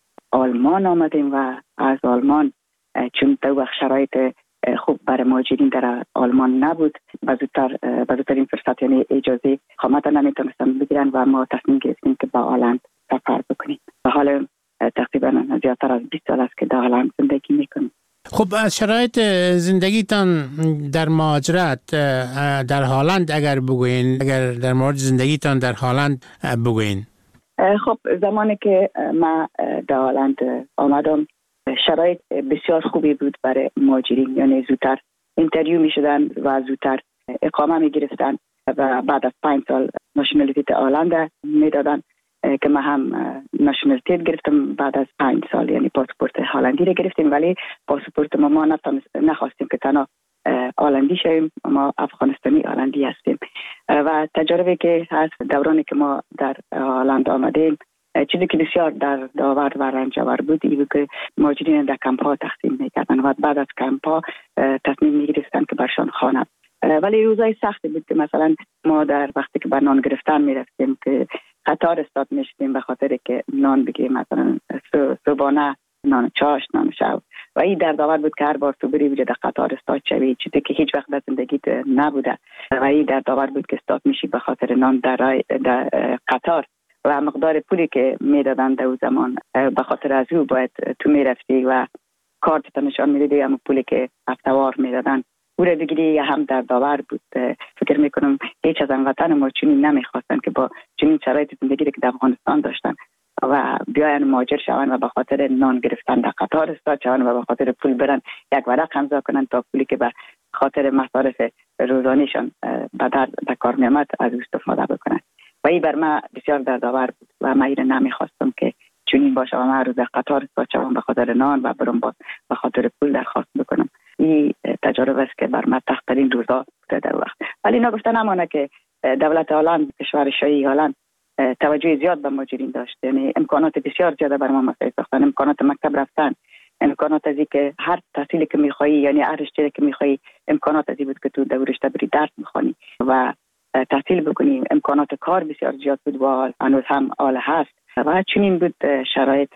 آلمان آمدیم و از آلمان چون دو وقت شرایط خوب برای مهاجرین در آلمان نبود و زودتر بزرگترین فرصت یعنی اجازه اقامت نمیتونستن بگیرن و ما تصمیم گرفتیم که با هالند سفر بکنیم و حالا تقریبا زیادتر از بیست سال است که در هالند زندگی میکنیم. خب از شرایط زندگیتان در مهاجرت در هالند اگر بگوین، اگر در مورد زندگیتان در هالند بگوین. خب زمانی که ما در هالند آمدم شرایط بسیار خوبی بود برای مهاجرین، یعنی زودتر اینترویو می شدن و زودتر اقامه می گرفتن و بعد از پنج سال ناشنالیتی هالند می دادن که ما هم ناشنالیتی گرفتم بعد از پنج سال، یعنی پاسپورت هالندی رو گرفتیم ولی پاسپورت ما ما نخواستیم که تنها هالندی شویم، ما افغانستانی هالندی هستیم و تجربه که هست دورانی که ما در هالند آمدیم چیزی که بسیار در داور و رنجور بود این بود که مهاجرین در کمپ ها تقسیم میکردن و بعد از کمپ ها تصمیم میگرفتن که برشان خانه، ولی روزای سختی بود که مثلا ما در وقتی که بر نان گرفتن میرفتیم که قطار استاد میشدیم به خاطر که نان بگیریم، مثلا صبحانه نان چاش نان شب و این در داور بود که هر بار تو بری بجه در قطار استاد شوی، چیزی که هیچ وقت در زندگیت نبوده و این در داور بود که استاد میشی به خاطر نان در, در قطار و مقدار پولی که میدادن در زمان به خاطر از او باید تو میرفتی و کارت تا نشان میدادی اما پولی که هفته‌وار میدادن او را بگیری هم در داور بود. فکر میکنم هیچ از هموطن ما چنین نمیخواستن که با چنین شرایط زندگی که در افغانستان داشتن و بیاین مهاجر شوند و به خاطر نان گرفتن در قطار استاد شوند و به خاطر پول برن یک ورق امضا کنن تا پولی که به خاطر مصارف روزانیشان به در کار میامد از او استفاده بکنن و این بر من بسیار دردآور بود و من این نمیخواستم که چنین باشه و من روز قطار استاد شوم به خاطر نان و برم باز به خاطر پول درخواست بکنم. این تجربه است که بر من سخت‌ترین روزا بوده در وقت. ولی نگفته نمانه که دولت هالند، کشور شاهی هالند توجه زیاد به مهاجرین داشت، یعنی امکانات بسیار زیاده بر ما مساعد ساختن، امکانات مکتب رفتن، امکانات ازی که هر تحصیلی که می‌خوای یعنی هر رشته که می‌خوای امکانات ازی بود که تو در رشته بری درس بخونی و تحصیل بکنی، امکانات کار بسیار زیاد بود و هنوز هم آله هست و چنین بود شرایط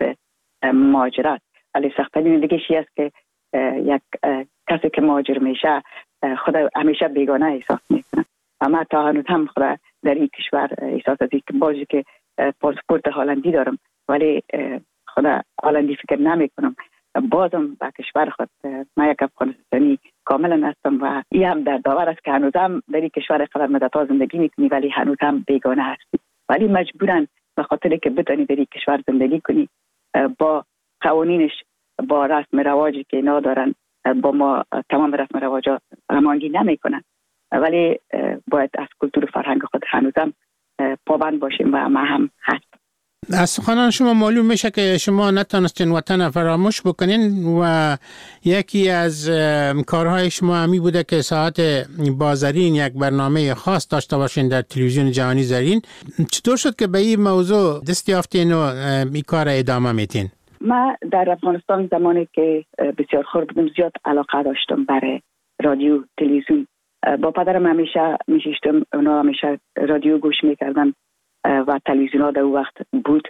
مهاجرت. ولی سخت‌ترین دیگه چیزی است که یک کسی که مهاجر میشه خود همیشه بیگانه احساس میکنه. اما تا هنوز هم خود در این کشور احساس از که بازی که پاسپورت هالندی دارم ولی خود هالندی فکر نمی کنم، بازم به کشور خود من یک افغانستانی کاملا هستم و این هم در داور است که هنوز هم در این کشور قدر مدت‌ها زندگی میکنی ولی هنوز هم بیگانه هستی، ولی مجبورن به خاطر که بتونی در این کشور زندگی کنی با قوانینش، با رسم رواجی که اینا دارن با ما تمام رسم رواجا هماهنگی نمیکنن، ولی باید از کلتور فرهنگ خود هنوزم پابند باشیم و ما هم هست. از سخنان شما معلوم میشه که شما نتونستین وطن فراموش بکنین و یکی از کارهای شما همی بوده که ساعت بازرین یک برنامه خاص داشته باشین در تلویزیون جهانی زرین. چطور شد که به این موضوع دست یافتین و این کار ادامه میتین؟ ما در افغانستان زمانی که بسیار خورد بودم زیاد علاقه داشتم برای رادیو تلویزیون. با پدرم همیشه میشیشتم، اونا همیشه رادیو گوش میکردن و تلویزیون ها در اون وقت بود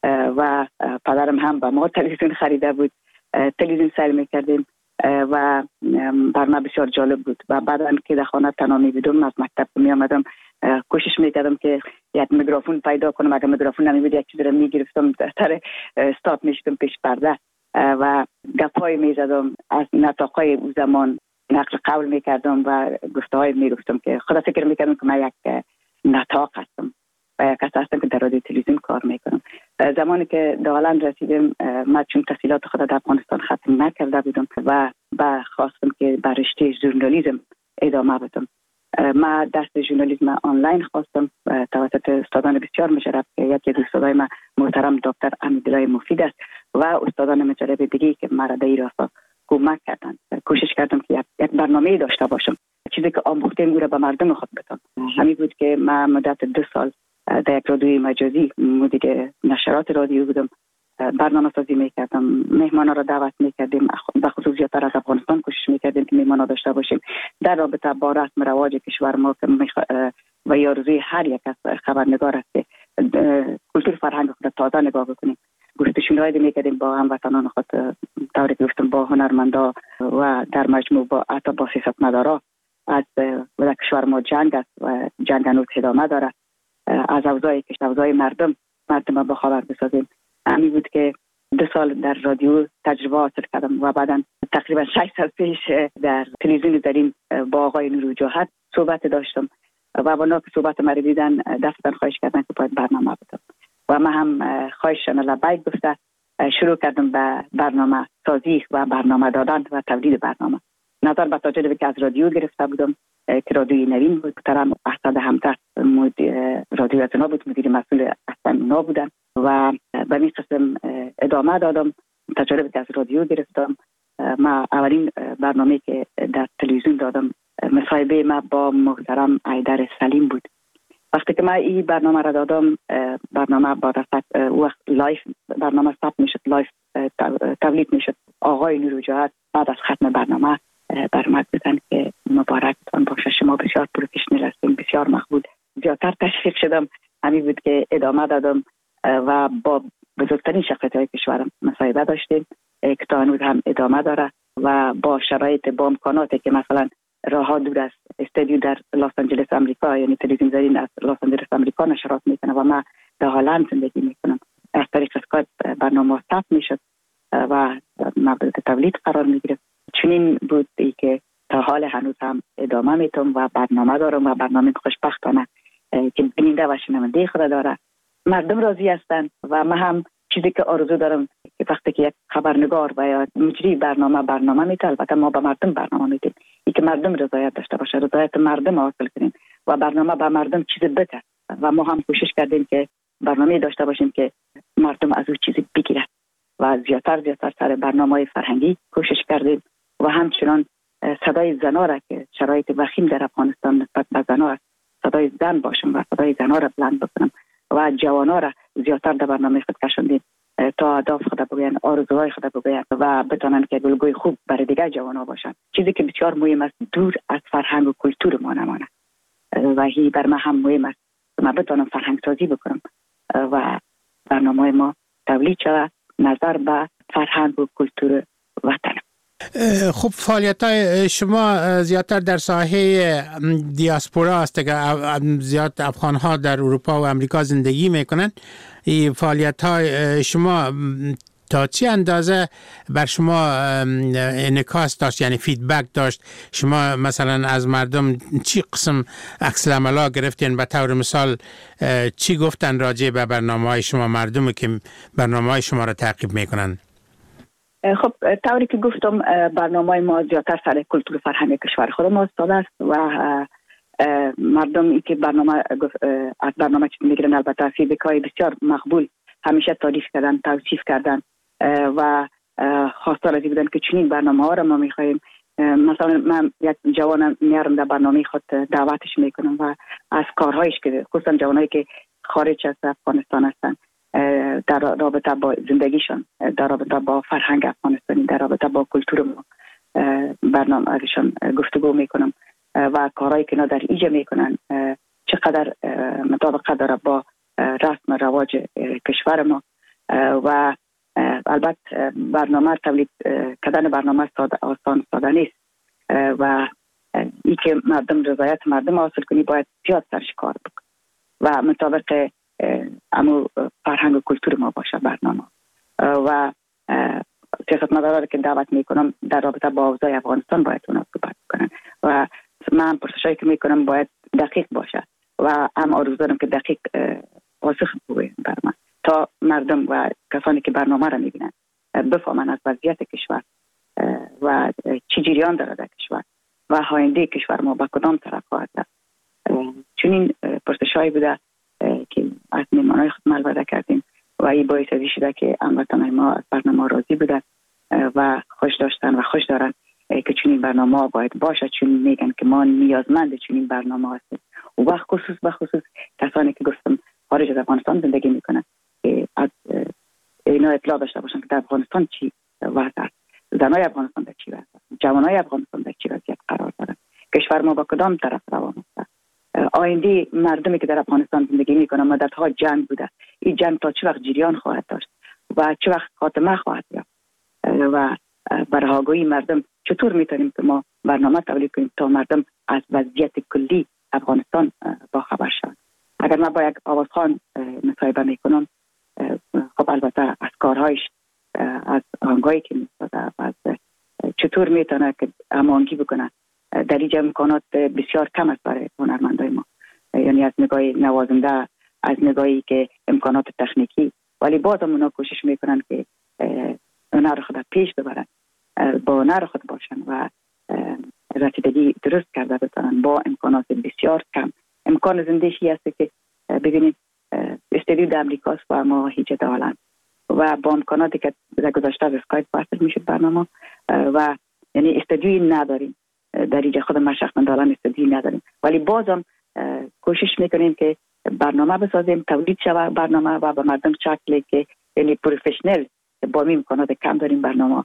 و پدرم هم با ما تلویزیون خریده بود، تلویزیون سیر میکردیم و بر من بسیار جالب بود و بعد که در خانه تنها می بودم از مکتب می آمدم کوشش میکردم که یک میکروفون پیدا کنم، اگر میکروفون نمی بود یک چیز رو میگرفتم در استاد میشدم پیش پرده و گپای میزدم، از نطاقای او زمان نقل قول میکردم و گفته های میگفتم که خدا فکر میکردم که من یک نطاق هستم و یک کس هستم که در رادیو تلویزیون کار میکنم. زمانی که در هالند رسیدم من چون تحصیلات خود در افغانستان ختم نکرده بودم و با خواستم که بر رشته ژورنالیسم ادامه بدم ما دست ژورنالیسم آنلاین خواستم توسط استادان بسیار مشرف که یکی از استادای ما محترم دکتر امیدالله مفید است و استادان مشرف دیگه که مرا در این راستا کمک کردند. کوشش کردم که یک برنامه داشته باشم، چیزی که آموختم او را به مردم خود بدم. همین بود که من مدت دو سال در یک رادیوی مجازی مدیر نشرات رادیو بودم. برنامه سازی میکردم، مهمانا را دعوت میکردیم، به خصوص زیادتر از افغانستان کوشش میکردیم که مهمانا داشته باشیم در رابطه با رسم رواج کشور ما که و آرزوی هر یک از خبرنگار است که کلتور فرهنگ خود تازه نگاه بکنیم. گفتگوهای میکردیم با هموطنان خود، طوری که گفتم با هنرمندا و در مجموع با حتی با سیاستمدارا. از در کشور ما جنگ است و جنگ هنوز ادامه داره. از اوضاع کشور، اوضاع مردم مردم با خبر بسازیم. همین بود که دو سال در رادیو تجربه حاصل کردم و بعدا تقریبا شش سال پیش در تلویزیون زرین با آقای نوروجاهد صحبت داشتم و با که صحبت ما رو دیدن دفتر خواهش کردن که باید برنامه بدم و من هم خواهششان لبیک گفته شروع کردم به برنامه سازی و برنامه دادن و تولید برنامه. نظر به توجه که از رادیو گرفته بودم که رادیوی نوین بود، محترم اسد همدرد رادیو اتنا بود، مدیر مسئول اتنا بودن و به این قسم ادامه دادم. تجربه که از رادیو گرفتم. ما اولین برنامه که در تلویزیون دادم مصاحبه ما با محترم ایدر سلیم بود. وقتی که ما این برنامه را دادم، برنامه با دست وقت لایف برنامه ثبت میشد، لایف تولید میشد. آقای نوروجاهد بعد از ختم برنامه برآمد بودن که مبارکتان باشه، شما بسیار پروفشنال هستین، بسیار مقبول. زیادتر تشویق شدم. همین بود که ادامه دادم و با بزرگترین شخصیت‌های کشورم مصاحبه داشتیم که تا هنوز هم ادامه داره و با شرایط با امکاناتی که مثلا راه دور است. استودیو در لس آنجلس آمریکا، یعنی تلویزیون زرین از لس آنجلس آمریکا نشرات میکنه و ما در هلند زندگی میکنم. از طریق اسکایپ برنامه ثبت میشد و مورد تولید قرار میگرفت. چنین بود که تا حال هنوز هم ادامه میتونم و برنامه دارم و برنامه خوشبختانه که بیننده و شنونده خود داره. مردم راضی هستند و من هم چیزی که آرزو دارم که وقتی که یک خبرنگار و یا مجری برنامه برنامه میده، البته ما به مردم برنامه میدیم، این که مردم رضایت داشته باشه، رضایت مردم حاصل کنیم و برنامه به مردم چیز بده و ما هم کوشش کردیم که برنامه داشته باشیم که مردم از او چیزی بگیرن و زیادتر زیادتر سر برنامه‌های فرهنگی کوشش کردیم و همچنان صدای زنا را که شرایط وخیم در افغانستان نسبت به زنا است، صدای زن باشم و صدای زنا را بلند بکنم و جوانا را زیادتر در برنامه خود کشاندیم تا اهداف خود بگوین، آرزوهای خود بگوین و بتونن که گلگوی خوب برای دیگر جوانا باشن. چیزی که بسیار مهم است دور از فرهنگ و کلتور ما نمانه و هی بر من هم مهم است ما بتونم فرهنگ سازی بکنم و برنامه ما تولید شود نظر به فرهنگ و کلتور وطن. خب فعالیت های شما زیادتر در ساحه دیاسپورا است که زیاد افغان ها در اروپا و امریکا زندگی میکنن. این فعالیت های شما تا چه اندازه بر شما انعکاس داشت، یعنی فیدبک داشت؟ شما مثلا از مردم چی قسم عکس العملا گرفتین؟ به طور مثال چی گفتن راجع به برنامه های شما مردم که برنامه های شما را تعقیب میکنن؟ خب طوری که گفتم برنامه ما زیادتر سر کلتور فرهنگ کشور خود ما استاده است و مردم ای که برنامه از برنامه چیز میگیرن البته فیدبک‌های بسیار مقبول همیشه تعریف کردن، توصیف کردن و خواستار از بودن که چنین برنامه ها را ما میخواهیم. مثلا من یک جوان میارم در برنامه خود دعوتش میکنم و از کارهایش که خصوصا جوانایی که خارج از افغانستان هستن در رابطه با زندگیشان، در رابطه با فرهنگ افغانستانی، در رابطه با کلتور ما برنامه ازشان گفتگو میکنم و کارهایی که اینا در ایجا میکنن چقدر مطابقت داره با رسم رواج کشور ما و البته برنامه تولید کردن برنامه ساده آسان ساده نیست و ای که مردم رضایت مردم حاصل کنی باید زیاد سرش کار بکن و مطابق امو فرهنگ و کلتور ما باشه برنامه و سیاستمدارا که دعوت میکنم در رابطه با اوضاع افغانستان باید اونا صحبت کنن و من پرسشایی که میکنم باید دقیق باشه و هم آرزو دارم که دقیق پاسخ بگوین بر من تا مردم و کسانی که برنامه را میبینن بفهمن از وضعیت کشور و چی جریان داره در کشور و آینده کشور ما به کدام طرف خواهد رفت. چنین پرسش‌هایی بوده که از مهمانان خود البته کردیم و این باعث ازی شده که هموطنان ما از برنامه راضی بودن و خوش داشتن و خوش دارن که چنین برنامه باید باشه، چون میگن که ما نیازمند چنین برنامه هستیم و خصوص به خصوص کسانی که گفتم خارج از افغانستان زندگی میکنن که از اینا اطلاع داشته باشن که در افغانستان چی وضع است، زنای افغانستان در چی وضع است، جوانای افغانستان در چی وضعیت قرار دارن، کشور ما با کدام طرف روان است، آینده مردمی که در افغانستان زندگی میکنن مدتها جنگ بوده، این جنگ تا چه وقت جریان خواهد داشت و چه وقت خاتمه خواهد یافت و برای آگاهی مردم چطور میتونیم که ما برنامه تولید کنیم تا مردم از وضعیت کلی افغانستان با خبر شوند. اگر من با یک آوازخوان مصاحبه میکنم، خب البته از کارهایش، از آهنگایی که میسازه، از چطور میتونه که هماهنگی بکنه، در اینجا امکانات بسیار کم است برای هنرمندای ما، یعنی از نگاه نوازنده، از نگاهی که امکانات تکنیکی، ولی باز هم اونا کوشش میکنن که هنر خود پیش ببرن، با هنر خود باشن و رسیدگی درست کرده بتونن با امکانات بسیار کم. امکان زندگی هست که ببینید استودیو در امریکاست و ما هیچ دالن و با امکاناتی که در گذشته از اسکایپ وصل میشد برنامه و یعنی استودیوی نداریم، در اینجا خود ما شخصا دالن استودیوی نداریم، ولی بازم کوشش میکنیم که برنامه بسازیم، تولید شود برنامه و به مردم شکلی که یعنی پروفشنل با این امکانات کم داریم برنامه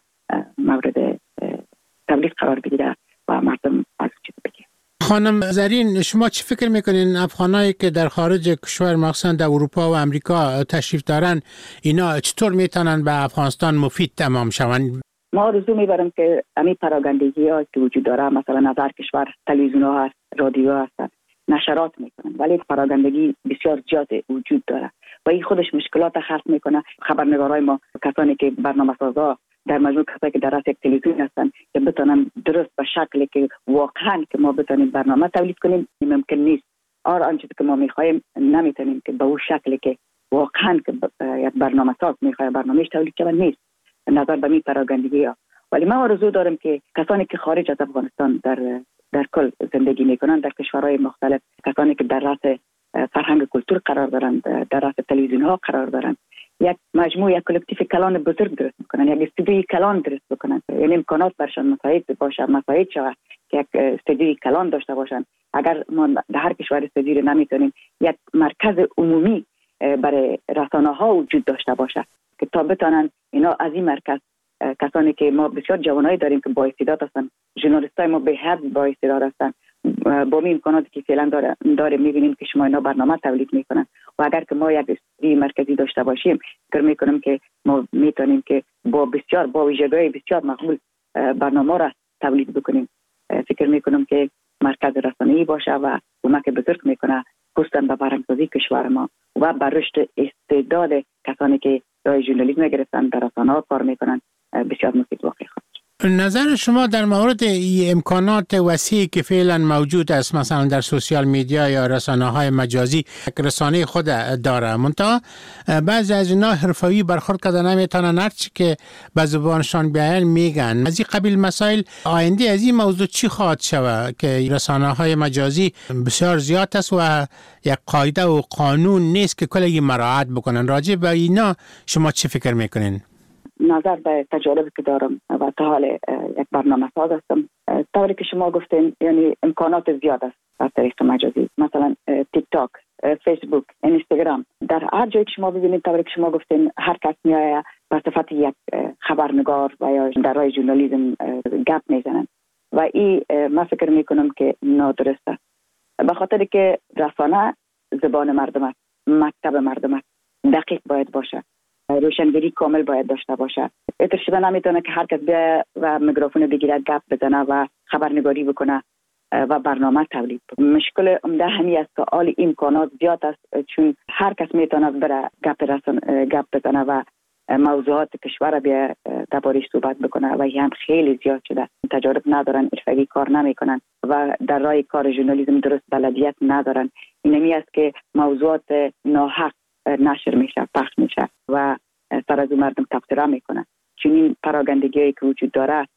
مورد تبلیغ قرار بگیره و مردم از چیز بگیره. خانم زرین، شما چی فکر میکنین افغانایی که در خارج کشور مخصوصا در اروپا و امریکا تشریف دارن اینا چطور میتونن به افغانستان مفید تمام شوند؟ ما آرزو میبرم که همین پراگندگی ها که وجود داره، مثلا نظر کشور تلویزیون ها هست، رادیو هست، نشرات میکنن، ولی پراگندگی بسیار زیاد وجود داره و این خودش مشکلات خلق میکنه. خبرنگارای ما، کسانی که برنامه سازا در مجموع کسایی که در رأس یک تلویزیون هستن که بتونن درست به شکلی که واقعا که ما بتونیم برنامه تولید کنیم ممکن نیست. آر آنچه که ما میخوایم نمیتونیم که به اون شکلی که واقعا که یک برنامه ساز میخواد برنامه‌اش تولید کنه نیست نظر به می پراگندگی ها. ولی ما آرزو دارم که کسانی که خارج از افغانستان در در کل زندگی میکنن، در کشورهای مختلف، کسانی که در رأس فرهنگ کلتور قرار دارن، در رأس تلویزیون ها قرار دارن، یک مجموعه یک کلکتیو کلان بزرگ درست میکنن، یک استودیوی کلان درست بکنن، یعنی امکانات برشان مساعد باشه، مساعد شود که یک استودیوی کلان داشته باشن. اگر ما در هر کشور استودیوی نمیتونیم، یک مرکز عمومی برای رسانه ها وجود داشته باشه که تا بتونن اینا از این مرکز، کسانی که ما بسیار جوانایی داریم که با استعداد هستن، ژورنالیستای ما به حد با استعداد هستن، با این امکاناتی که فعلا داره داره میبینیم که شما اینا برنامه تولید میکنن و اگر که ما یک استودیوی مرکزی داشته باشیم، فکر میکنم که ما میتونیم که با بسیار با ویژگی‌های بسیار مقبول برنامه را تولید بکنیم. فکر میکنم که مرکز رسانه‌ای باشه و کمک بزرگ میکنه خصوصا به برندسازی کشور ما و بر رشد استعداد کسانی که راه ژورنالیسم گرفتن در رسانه‌ها کار میکنن بسیار مفید واقع خواهد. نظر شما در مورد امکانات وسیعی که فعلا موجود است، مثلا در سوشیال میدیا یا رسانه‌های مجازی، رسانه خود داره، منتها بعضی از اینا حرفه‌ای برخورد کردن نمیتونن، هرچی که به زبانشان بیان میگن. از این قبیل مسائل آینده از این موضوع چی خواهد شود که رسانه‌های مجازی بسیار زیاد است و یک قاعده و قانون نیست که کلی مراعات بکنن؟ راجع به اینا شما چی فکر میکنین؟ نظر به تجاربی که دارم و تا حال یک برنامه ساز هستم، طوری که شما گفتین یعنی امکانات زیاد است از طریق مجازی، مثلا تیک تاک، فیسبوک، اینستاگرام، در هر جایی که شما ببینید طوری که شما گفتین هر کس میایه به صفت یک خبرنگار و یا در راه ژورنالیسم گپ میزنن و این من فکر میکنم که نادرست است، به خاطر که رسانه زبان مردم است، مکتب مردم است، دقیق باید باشه، روشنگری کامل باید داشته باشه. اتر شده نمیتونه که هر کس بیا و میکروفون بگیره گپ بزنه و خبرنگاری بکنه و برنامه تولید بکنه. مشکل عمده همین است که آل امکانات زیاد است، چون هر کس میتونه بره گپ رسن گپ بزنه و موضوعات کشور بیا دربارش صحبت بکنه و این هم خیلی زیاد شده. تجارب ندارن، حرفه‌ای کار نمیکنن و در راه کار ژورنالیسم درست بلدیت ندارن. اینمی است که موضوعات ناحق نشر میشه، پخش میشه و سر از مردم تبصره میکنه. چون این پراگندگی که وجود داره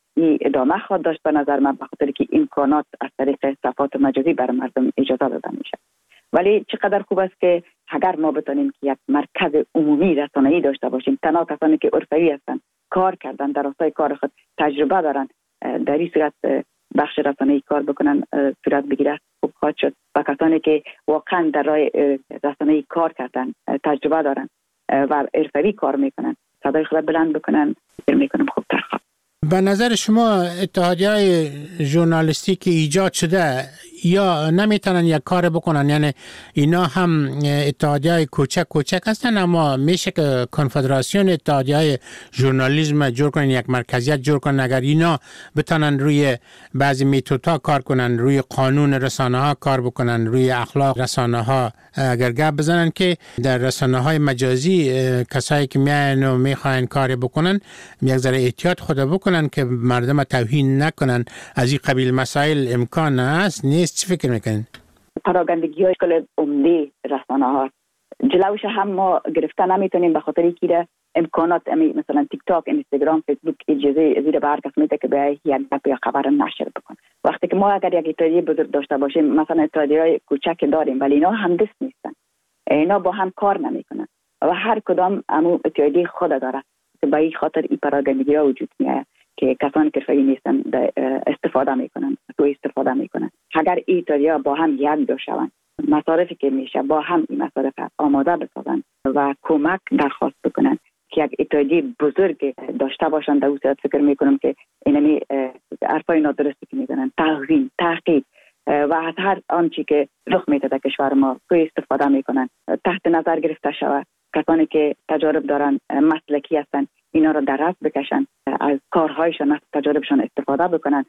این ادامه خواهد داشت به نظر من، به خاطر که امکانات از طریق صفحات مجازی برای مردم اجازه داده میشه. ولی چقدر خوب است که اگر ما بتونیم که یک مرکز عمومی رسانه‌ای داشته باشیم، تنها کسانی که حرفه‌ای هستند، کار کردن، در راستای کار خود تجربه دارن، در این صورت بخش رسانه‌ای کار بکنن صورت بگیره، خوب خواهد شد. و کسانی که واقعا در راه رسانه‌ای کار کردن، تجربه دارن و حرفه‌ای کار میکنن، صدای خود بلند بکنن، فکر میکنم خوبتر خواهد. به نظر شما اتحادیه‌های ژورنالیستی که ایجاد شده یا نمیتونن یک کار بکنن؟ یعنی اینا هم اتحادیه‌های کوچک کوچک هستن، اما میشه که کنفدراسیون اتحادیه‌های ژورنالیسم جور کنن، یک مرکزیت جور کنن. اگر اینا بتونن روی بعضی میتودها کار کنن، روی قانون رسانه ها کار بکنن، روی اخلاق رسانه ها اگر گپ بزنن، که در رسانه های مجازی کسایی که میان و میخواین کاری بکنن یک ذره احتیاط خود بکنن که مردم توهین نکنن. از این قبیل مسائل امکان است نیست؟ چی فکر میکنین؟ پراگندگی های کل عمده رسانه ها جلوش هم ما گرفتن نمیتونیم، به خاطر اینکه امکانات امی مثلا تیک تاک، اینستاگرام، فیسبوک اجازه زیر به هر کس میده که به یک گپ یا خبر نشر بکن. وقتی که ما اگر یک اتحادیه بزرگ داشته باشیم، مثلا اتحادیه‌های کوچک داریم ولی اینا هم دست نیستن، اینا با هم کار نمیکنن و هر کدام امو اتحادیه خود داره که به این خاطر این پراگندگی ها وجود میاد که کسانی که فعال نیستن استفاده میکنن، تو استفاده میکنن. اگر این اتحادیه با هم یک دو شوند، مصارفی که میشه با هم این مصارف آماده بسازن و کمک درخواست بکنن که یک اتحادیه بزرگ داشته باشن، در اون صورت فکر میکنم که اینمی حرفای نادرستی که میزنن، توهین، تحقیر و از هر آنچه که رخ میده در کشور ما سوء استفاده میکنن تحت نظر گرفته شود. کسانی که تجارب دارن، مسلکی هستن، اینا را در رأس بکشن، از کارهایشان، از تجاربشان استفاده بکنن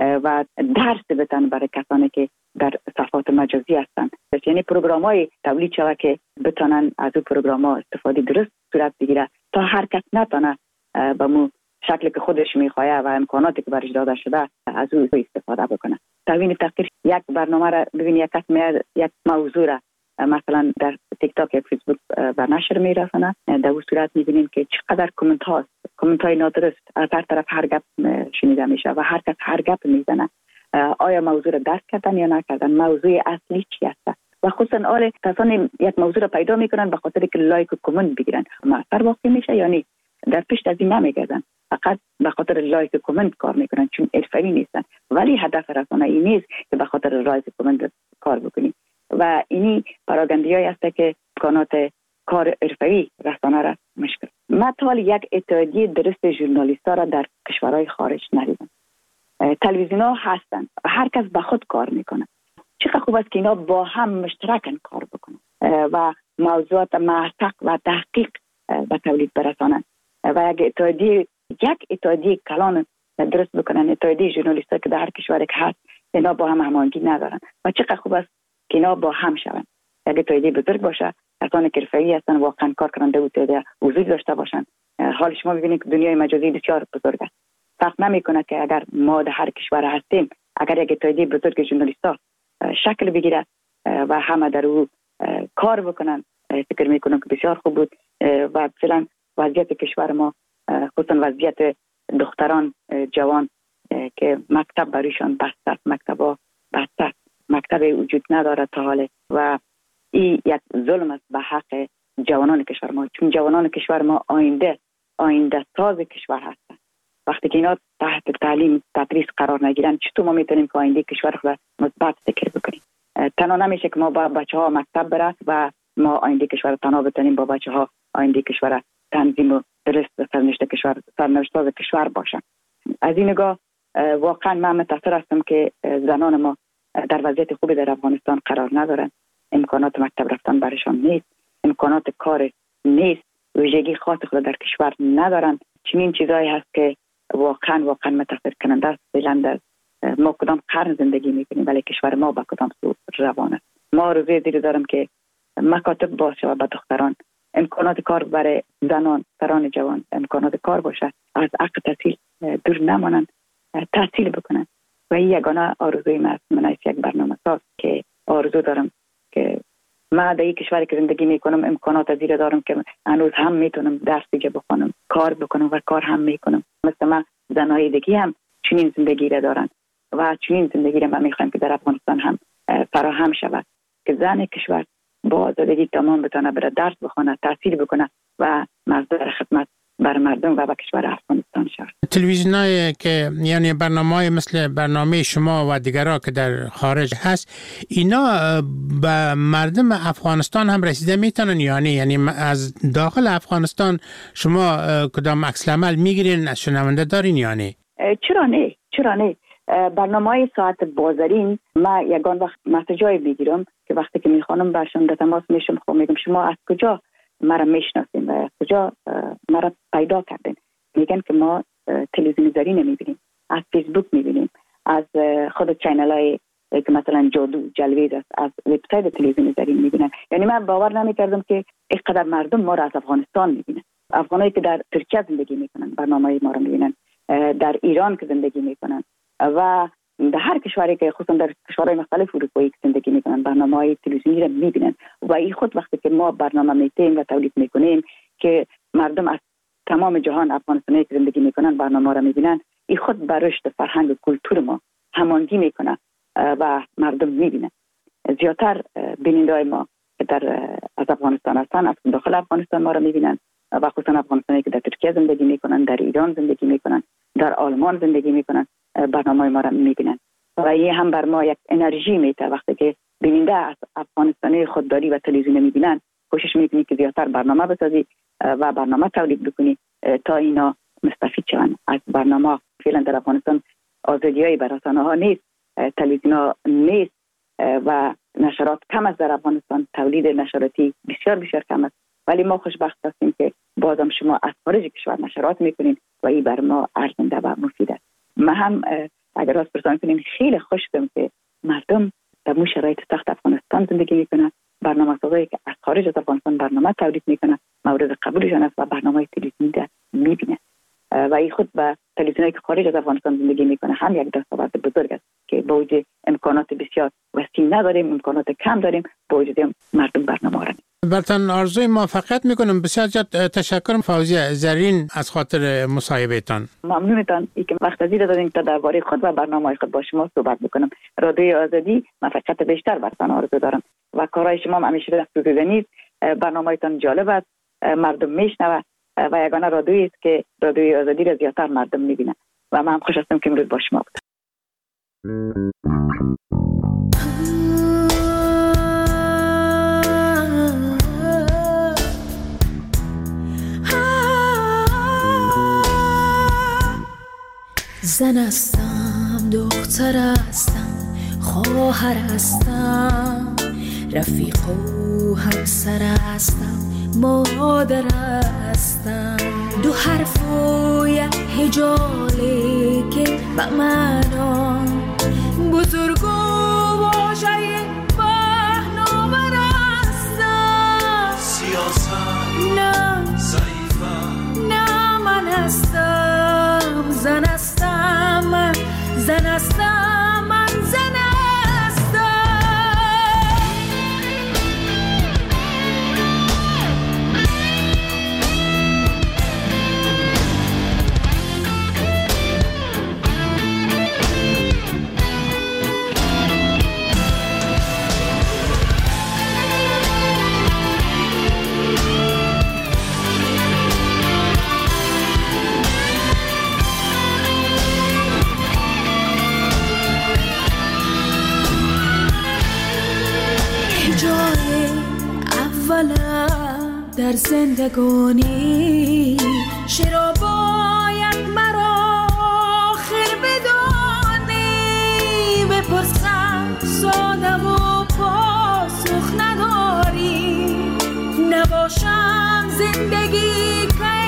و درس بدن برای کسانی که در صفحات مجازی هستن. یعنی پروگرام‌های تولید شود که بتونن از اون پروگرام‌ها استفاده درست صورت بگیره تا هر کس نتونه به مو شکلی که خودش میخواه و امکاناتی که برش داده شده از اون استفاده بکنه. توهین تحقیر، یک برنامه را ببین، یک کس میاد یک موضوع را مثلا در تیک تاک یا فیسبوک بر نشر میرسونه، در اون صورت میبینیم که چقدر کامنت هاست، کامنت های نادرست، از هر طرف هر گپ شنیده میشه و هر کس هر گپ میزنه. آیا موضوع را درک کردن یا نکردن؟ موضوع اصلی چی است؟ و خصوصا آره کسانی یک موضوع را پیدا میکنن به خاطر که لایک و کامنت بگیرن، موثر واقع میشه یعنی در پیش از این نمیگردن، فقط به خاطر لایک و کامنت کار میکنن چون حرفه‌ای نیستن. ولی هدف رسانه ای نیست که به خاطر لایک و کامنت کار بکنی و اینی پراگندیایی است که امکانات کار حرفه‌ای رسانه را مشکل. من تا حال یک اتحادیه درست ژورنالیست‌ها را در کشورهای خارج ندیدم. تلویزیون‌ها هستن، هر کس به خود کار میکنه. چقدر خوب است که اینا با هم مشترکاً کار بکنن و موضوعات محقق و تحقیق به تولید برسانن و یک اتحادیه یک اتحادیه کلان درست بکنن. اتحادیه ژورنالیست‌ها که در هر کشوری که هست اینا با هم هماهنگی ندارن و چقدر خوب است که اینا با هم شون. یک اتحادیه بزرگ باشه، کسانی که حرفه‌ای هستن واقعا کار کننده و اتحادیه وجود داشته باشن. حال شما ببینید که دنیای مجازی بسیار بزرگ است. فرق نمیکنه که اگر ما در هر کشور هستیم، اگر یک اتحادیه بزرگ ژورنالیست‌ها شکل بگیره و همه در او کار بکنن، فکر میکنم که بسیار خوب بود. و فعلا وضعیت کشور ما، خصوصا وضعیت دختران جوان که مکتب برایشان بسته، مکتبا بسته، مکتب وجود نداره تا حاله و این یک ظلم است به حق جوانان کشور ما، چون جوانان کشور ما آینده آینده ساز کشور هستند. وقتی که اینا تحت تعلیم تدریس قرار نگیرن، چطور ما میتونیم که آینده کشور را مثبت فکر بکنیم؟ تنها نمیشه که ما با بچه ها مکتب بره و ما آینده کشور تنها بتونیم با بچه ها آینده کشور تنظیم و درست سرنوشت کشور سرنوشت ساز کشور باشن. از این نگاه واقعا من متأثر هستم که زنان ما در وضعیت خوبی در افغانستان قرار ندارن، امکانات مکتب رفتن برشان نیست، امکانات کار نیست، ویژگی خاص خود در کشور ندارن. چنین چیزایی هست که واقعا واقعا متأثر کننده است. فعلا ما کدام قرن زندگی میکنیم ولی کشور ما با کدام سو روان است. ما روزی زیر دارم که مکاتب باشه و به دختران امکانات کار برای زنان، سران جوان امکانات کار باشه، از حق تحصیل دور نمانند، تحصیل بکنن. و این یگانه آرزوی من است. من از یک برنامه ساز که آرزو دارم که من در این کشوری که زندگی میکنم امکانات زیر دارم که هنوز هم میتونم درس دیگه بخونم، کار بکنم و کار هم میکنم. مثل من زنهای دیگه هم چنین زندگی را دارند و چنین زندگی را ما میخوایم که در افغانستان هم فراهم شود که زن کشور با آزادگی تمام بتونه بره درس بخونه، تحصیل بکنه و مصدر خدمت بر مردم و به کشور افغانستان شود. تلویزیونایی که یعنی برنامه‌های مثل برنامه شما و دیگرها که در خارج هست، اینا به مردم افغانستان هم رسیده میتونن یعنی یعنی از داخل افغانستان شما کدام عکس العمل میگیرین از شنونده دارین یعنی؟ چرا نه؟ چرا نه؟ برنامه‌های ساعت بازرین ما یگان وقت مسیجای میگیرم که وقتی که میخوانم برشون به تماس میشم، خب میگم شما از کجا مرا میشناسین و از کجا مرا پیدا کردین؟ میگن که ما تلویزیون زری نمیبینیم، از فیسبوک میبینیم، از خود چینل های که مثلا جادو جلویز است، از وبسایت تلویزیون زری میبینن. یعنی من باور نمیکردم که اینقدر مردم ما را از افغانستان میبینن. افغانایی که در ترکیه زندگی میکنن برنامه ما رو میبینن، در ایران که زندگی میکنن و در هر کشوری که خصوصا در کشورهای مختلف اروپایی که زندگی میکنن برنامه‌های تلویزیونی را میبینن و این خود وقتی که ما برنامه میتیم و تولید میکنیم که مردم از تمام جهان افغانستانی که زندگی میکنن برنامه را میبینن، این خود بر رشد فرهنگ و کلتور ما هماهنگی میکنه و مردم میبینن. زیاتر بیننده‌های ما که در از افغانستان هستن از داخل افغانستان ما را میبینن و خصوصا افغانستانی که در ترکیه زندگی میکنن، در ایران زندگی میکنن، در آلمان زندگی میکنن، برنامه ما را میبینن و این هم بر ما یک انرژی میده. وقتی که بیننده از افغانستانی خودداری و تلویزیون میبینن، کوشش میکنی که زیادتر برنامه بسازی و برنامه تولید بکنی تا اینا مستفید شون از برنامه. فعلا در افغانستان آزادیای بر رسانه‌ها نیست، تلویزیون نیست و نشرات کم است در افغانستان، تولید نشراتی بسیار بسیار کم است، ولی ما خوشبخت هستیم که بازم شما از خارج کشور نشرات میکنین و این بر ما ارزنده و مفید است. ما هم اگر راست پرسان کنیم خیلی خوشم که مردم در مو شرایط سخت افغانستان زندگی میکنن، برنامه سازایی که از خارج از افغانستان برنامه تولید میکنن مورد قبولشان است و برنامه تلویزیونی را میبینن و این خود به تلویزیونی که خارج از افغانستان زندگی میکنه هم یک دستاورد بزرگ است که با وجود امکانات بسیار وسیع نداریم، امکانات کم داریم، با وجود مردم برنامه را برتان آرزوی موفقیت میکنم. بسیار زیاد تشکر فوزیه زرین از خاطر مصاحبهتان. ممنونتان ای که وقت زیر دادین تا درباره خود و برنامه خود با شما صحبت بکنم. رادیوی آزادی موفقیت بیشتر برتان آرزو دارم و کارهای شما همیشه دستورده نیست. برنامه‌تان جالب است، مردم میشنوه و یگانه رادیویی است که رادیوی آزادی را زیادتر مردم میبینن و من خوش هستم که امروز با شما بودم. زن هستم، دختر هستم، خواهر هستم، رفیق و همسر هستم، مادر هستم. دو حرف و یک هجاله که به معنا بزرگ و واژه پهناور هستم. سیاست نه ضعیفم، نه من هستم زن هستم، من زن هستم، من زن هستم. در زندگانی چرا باید مرا آخر بدانی؟ بپرسم ساده و پاسخ نداری. نباشم زندگی که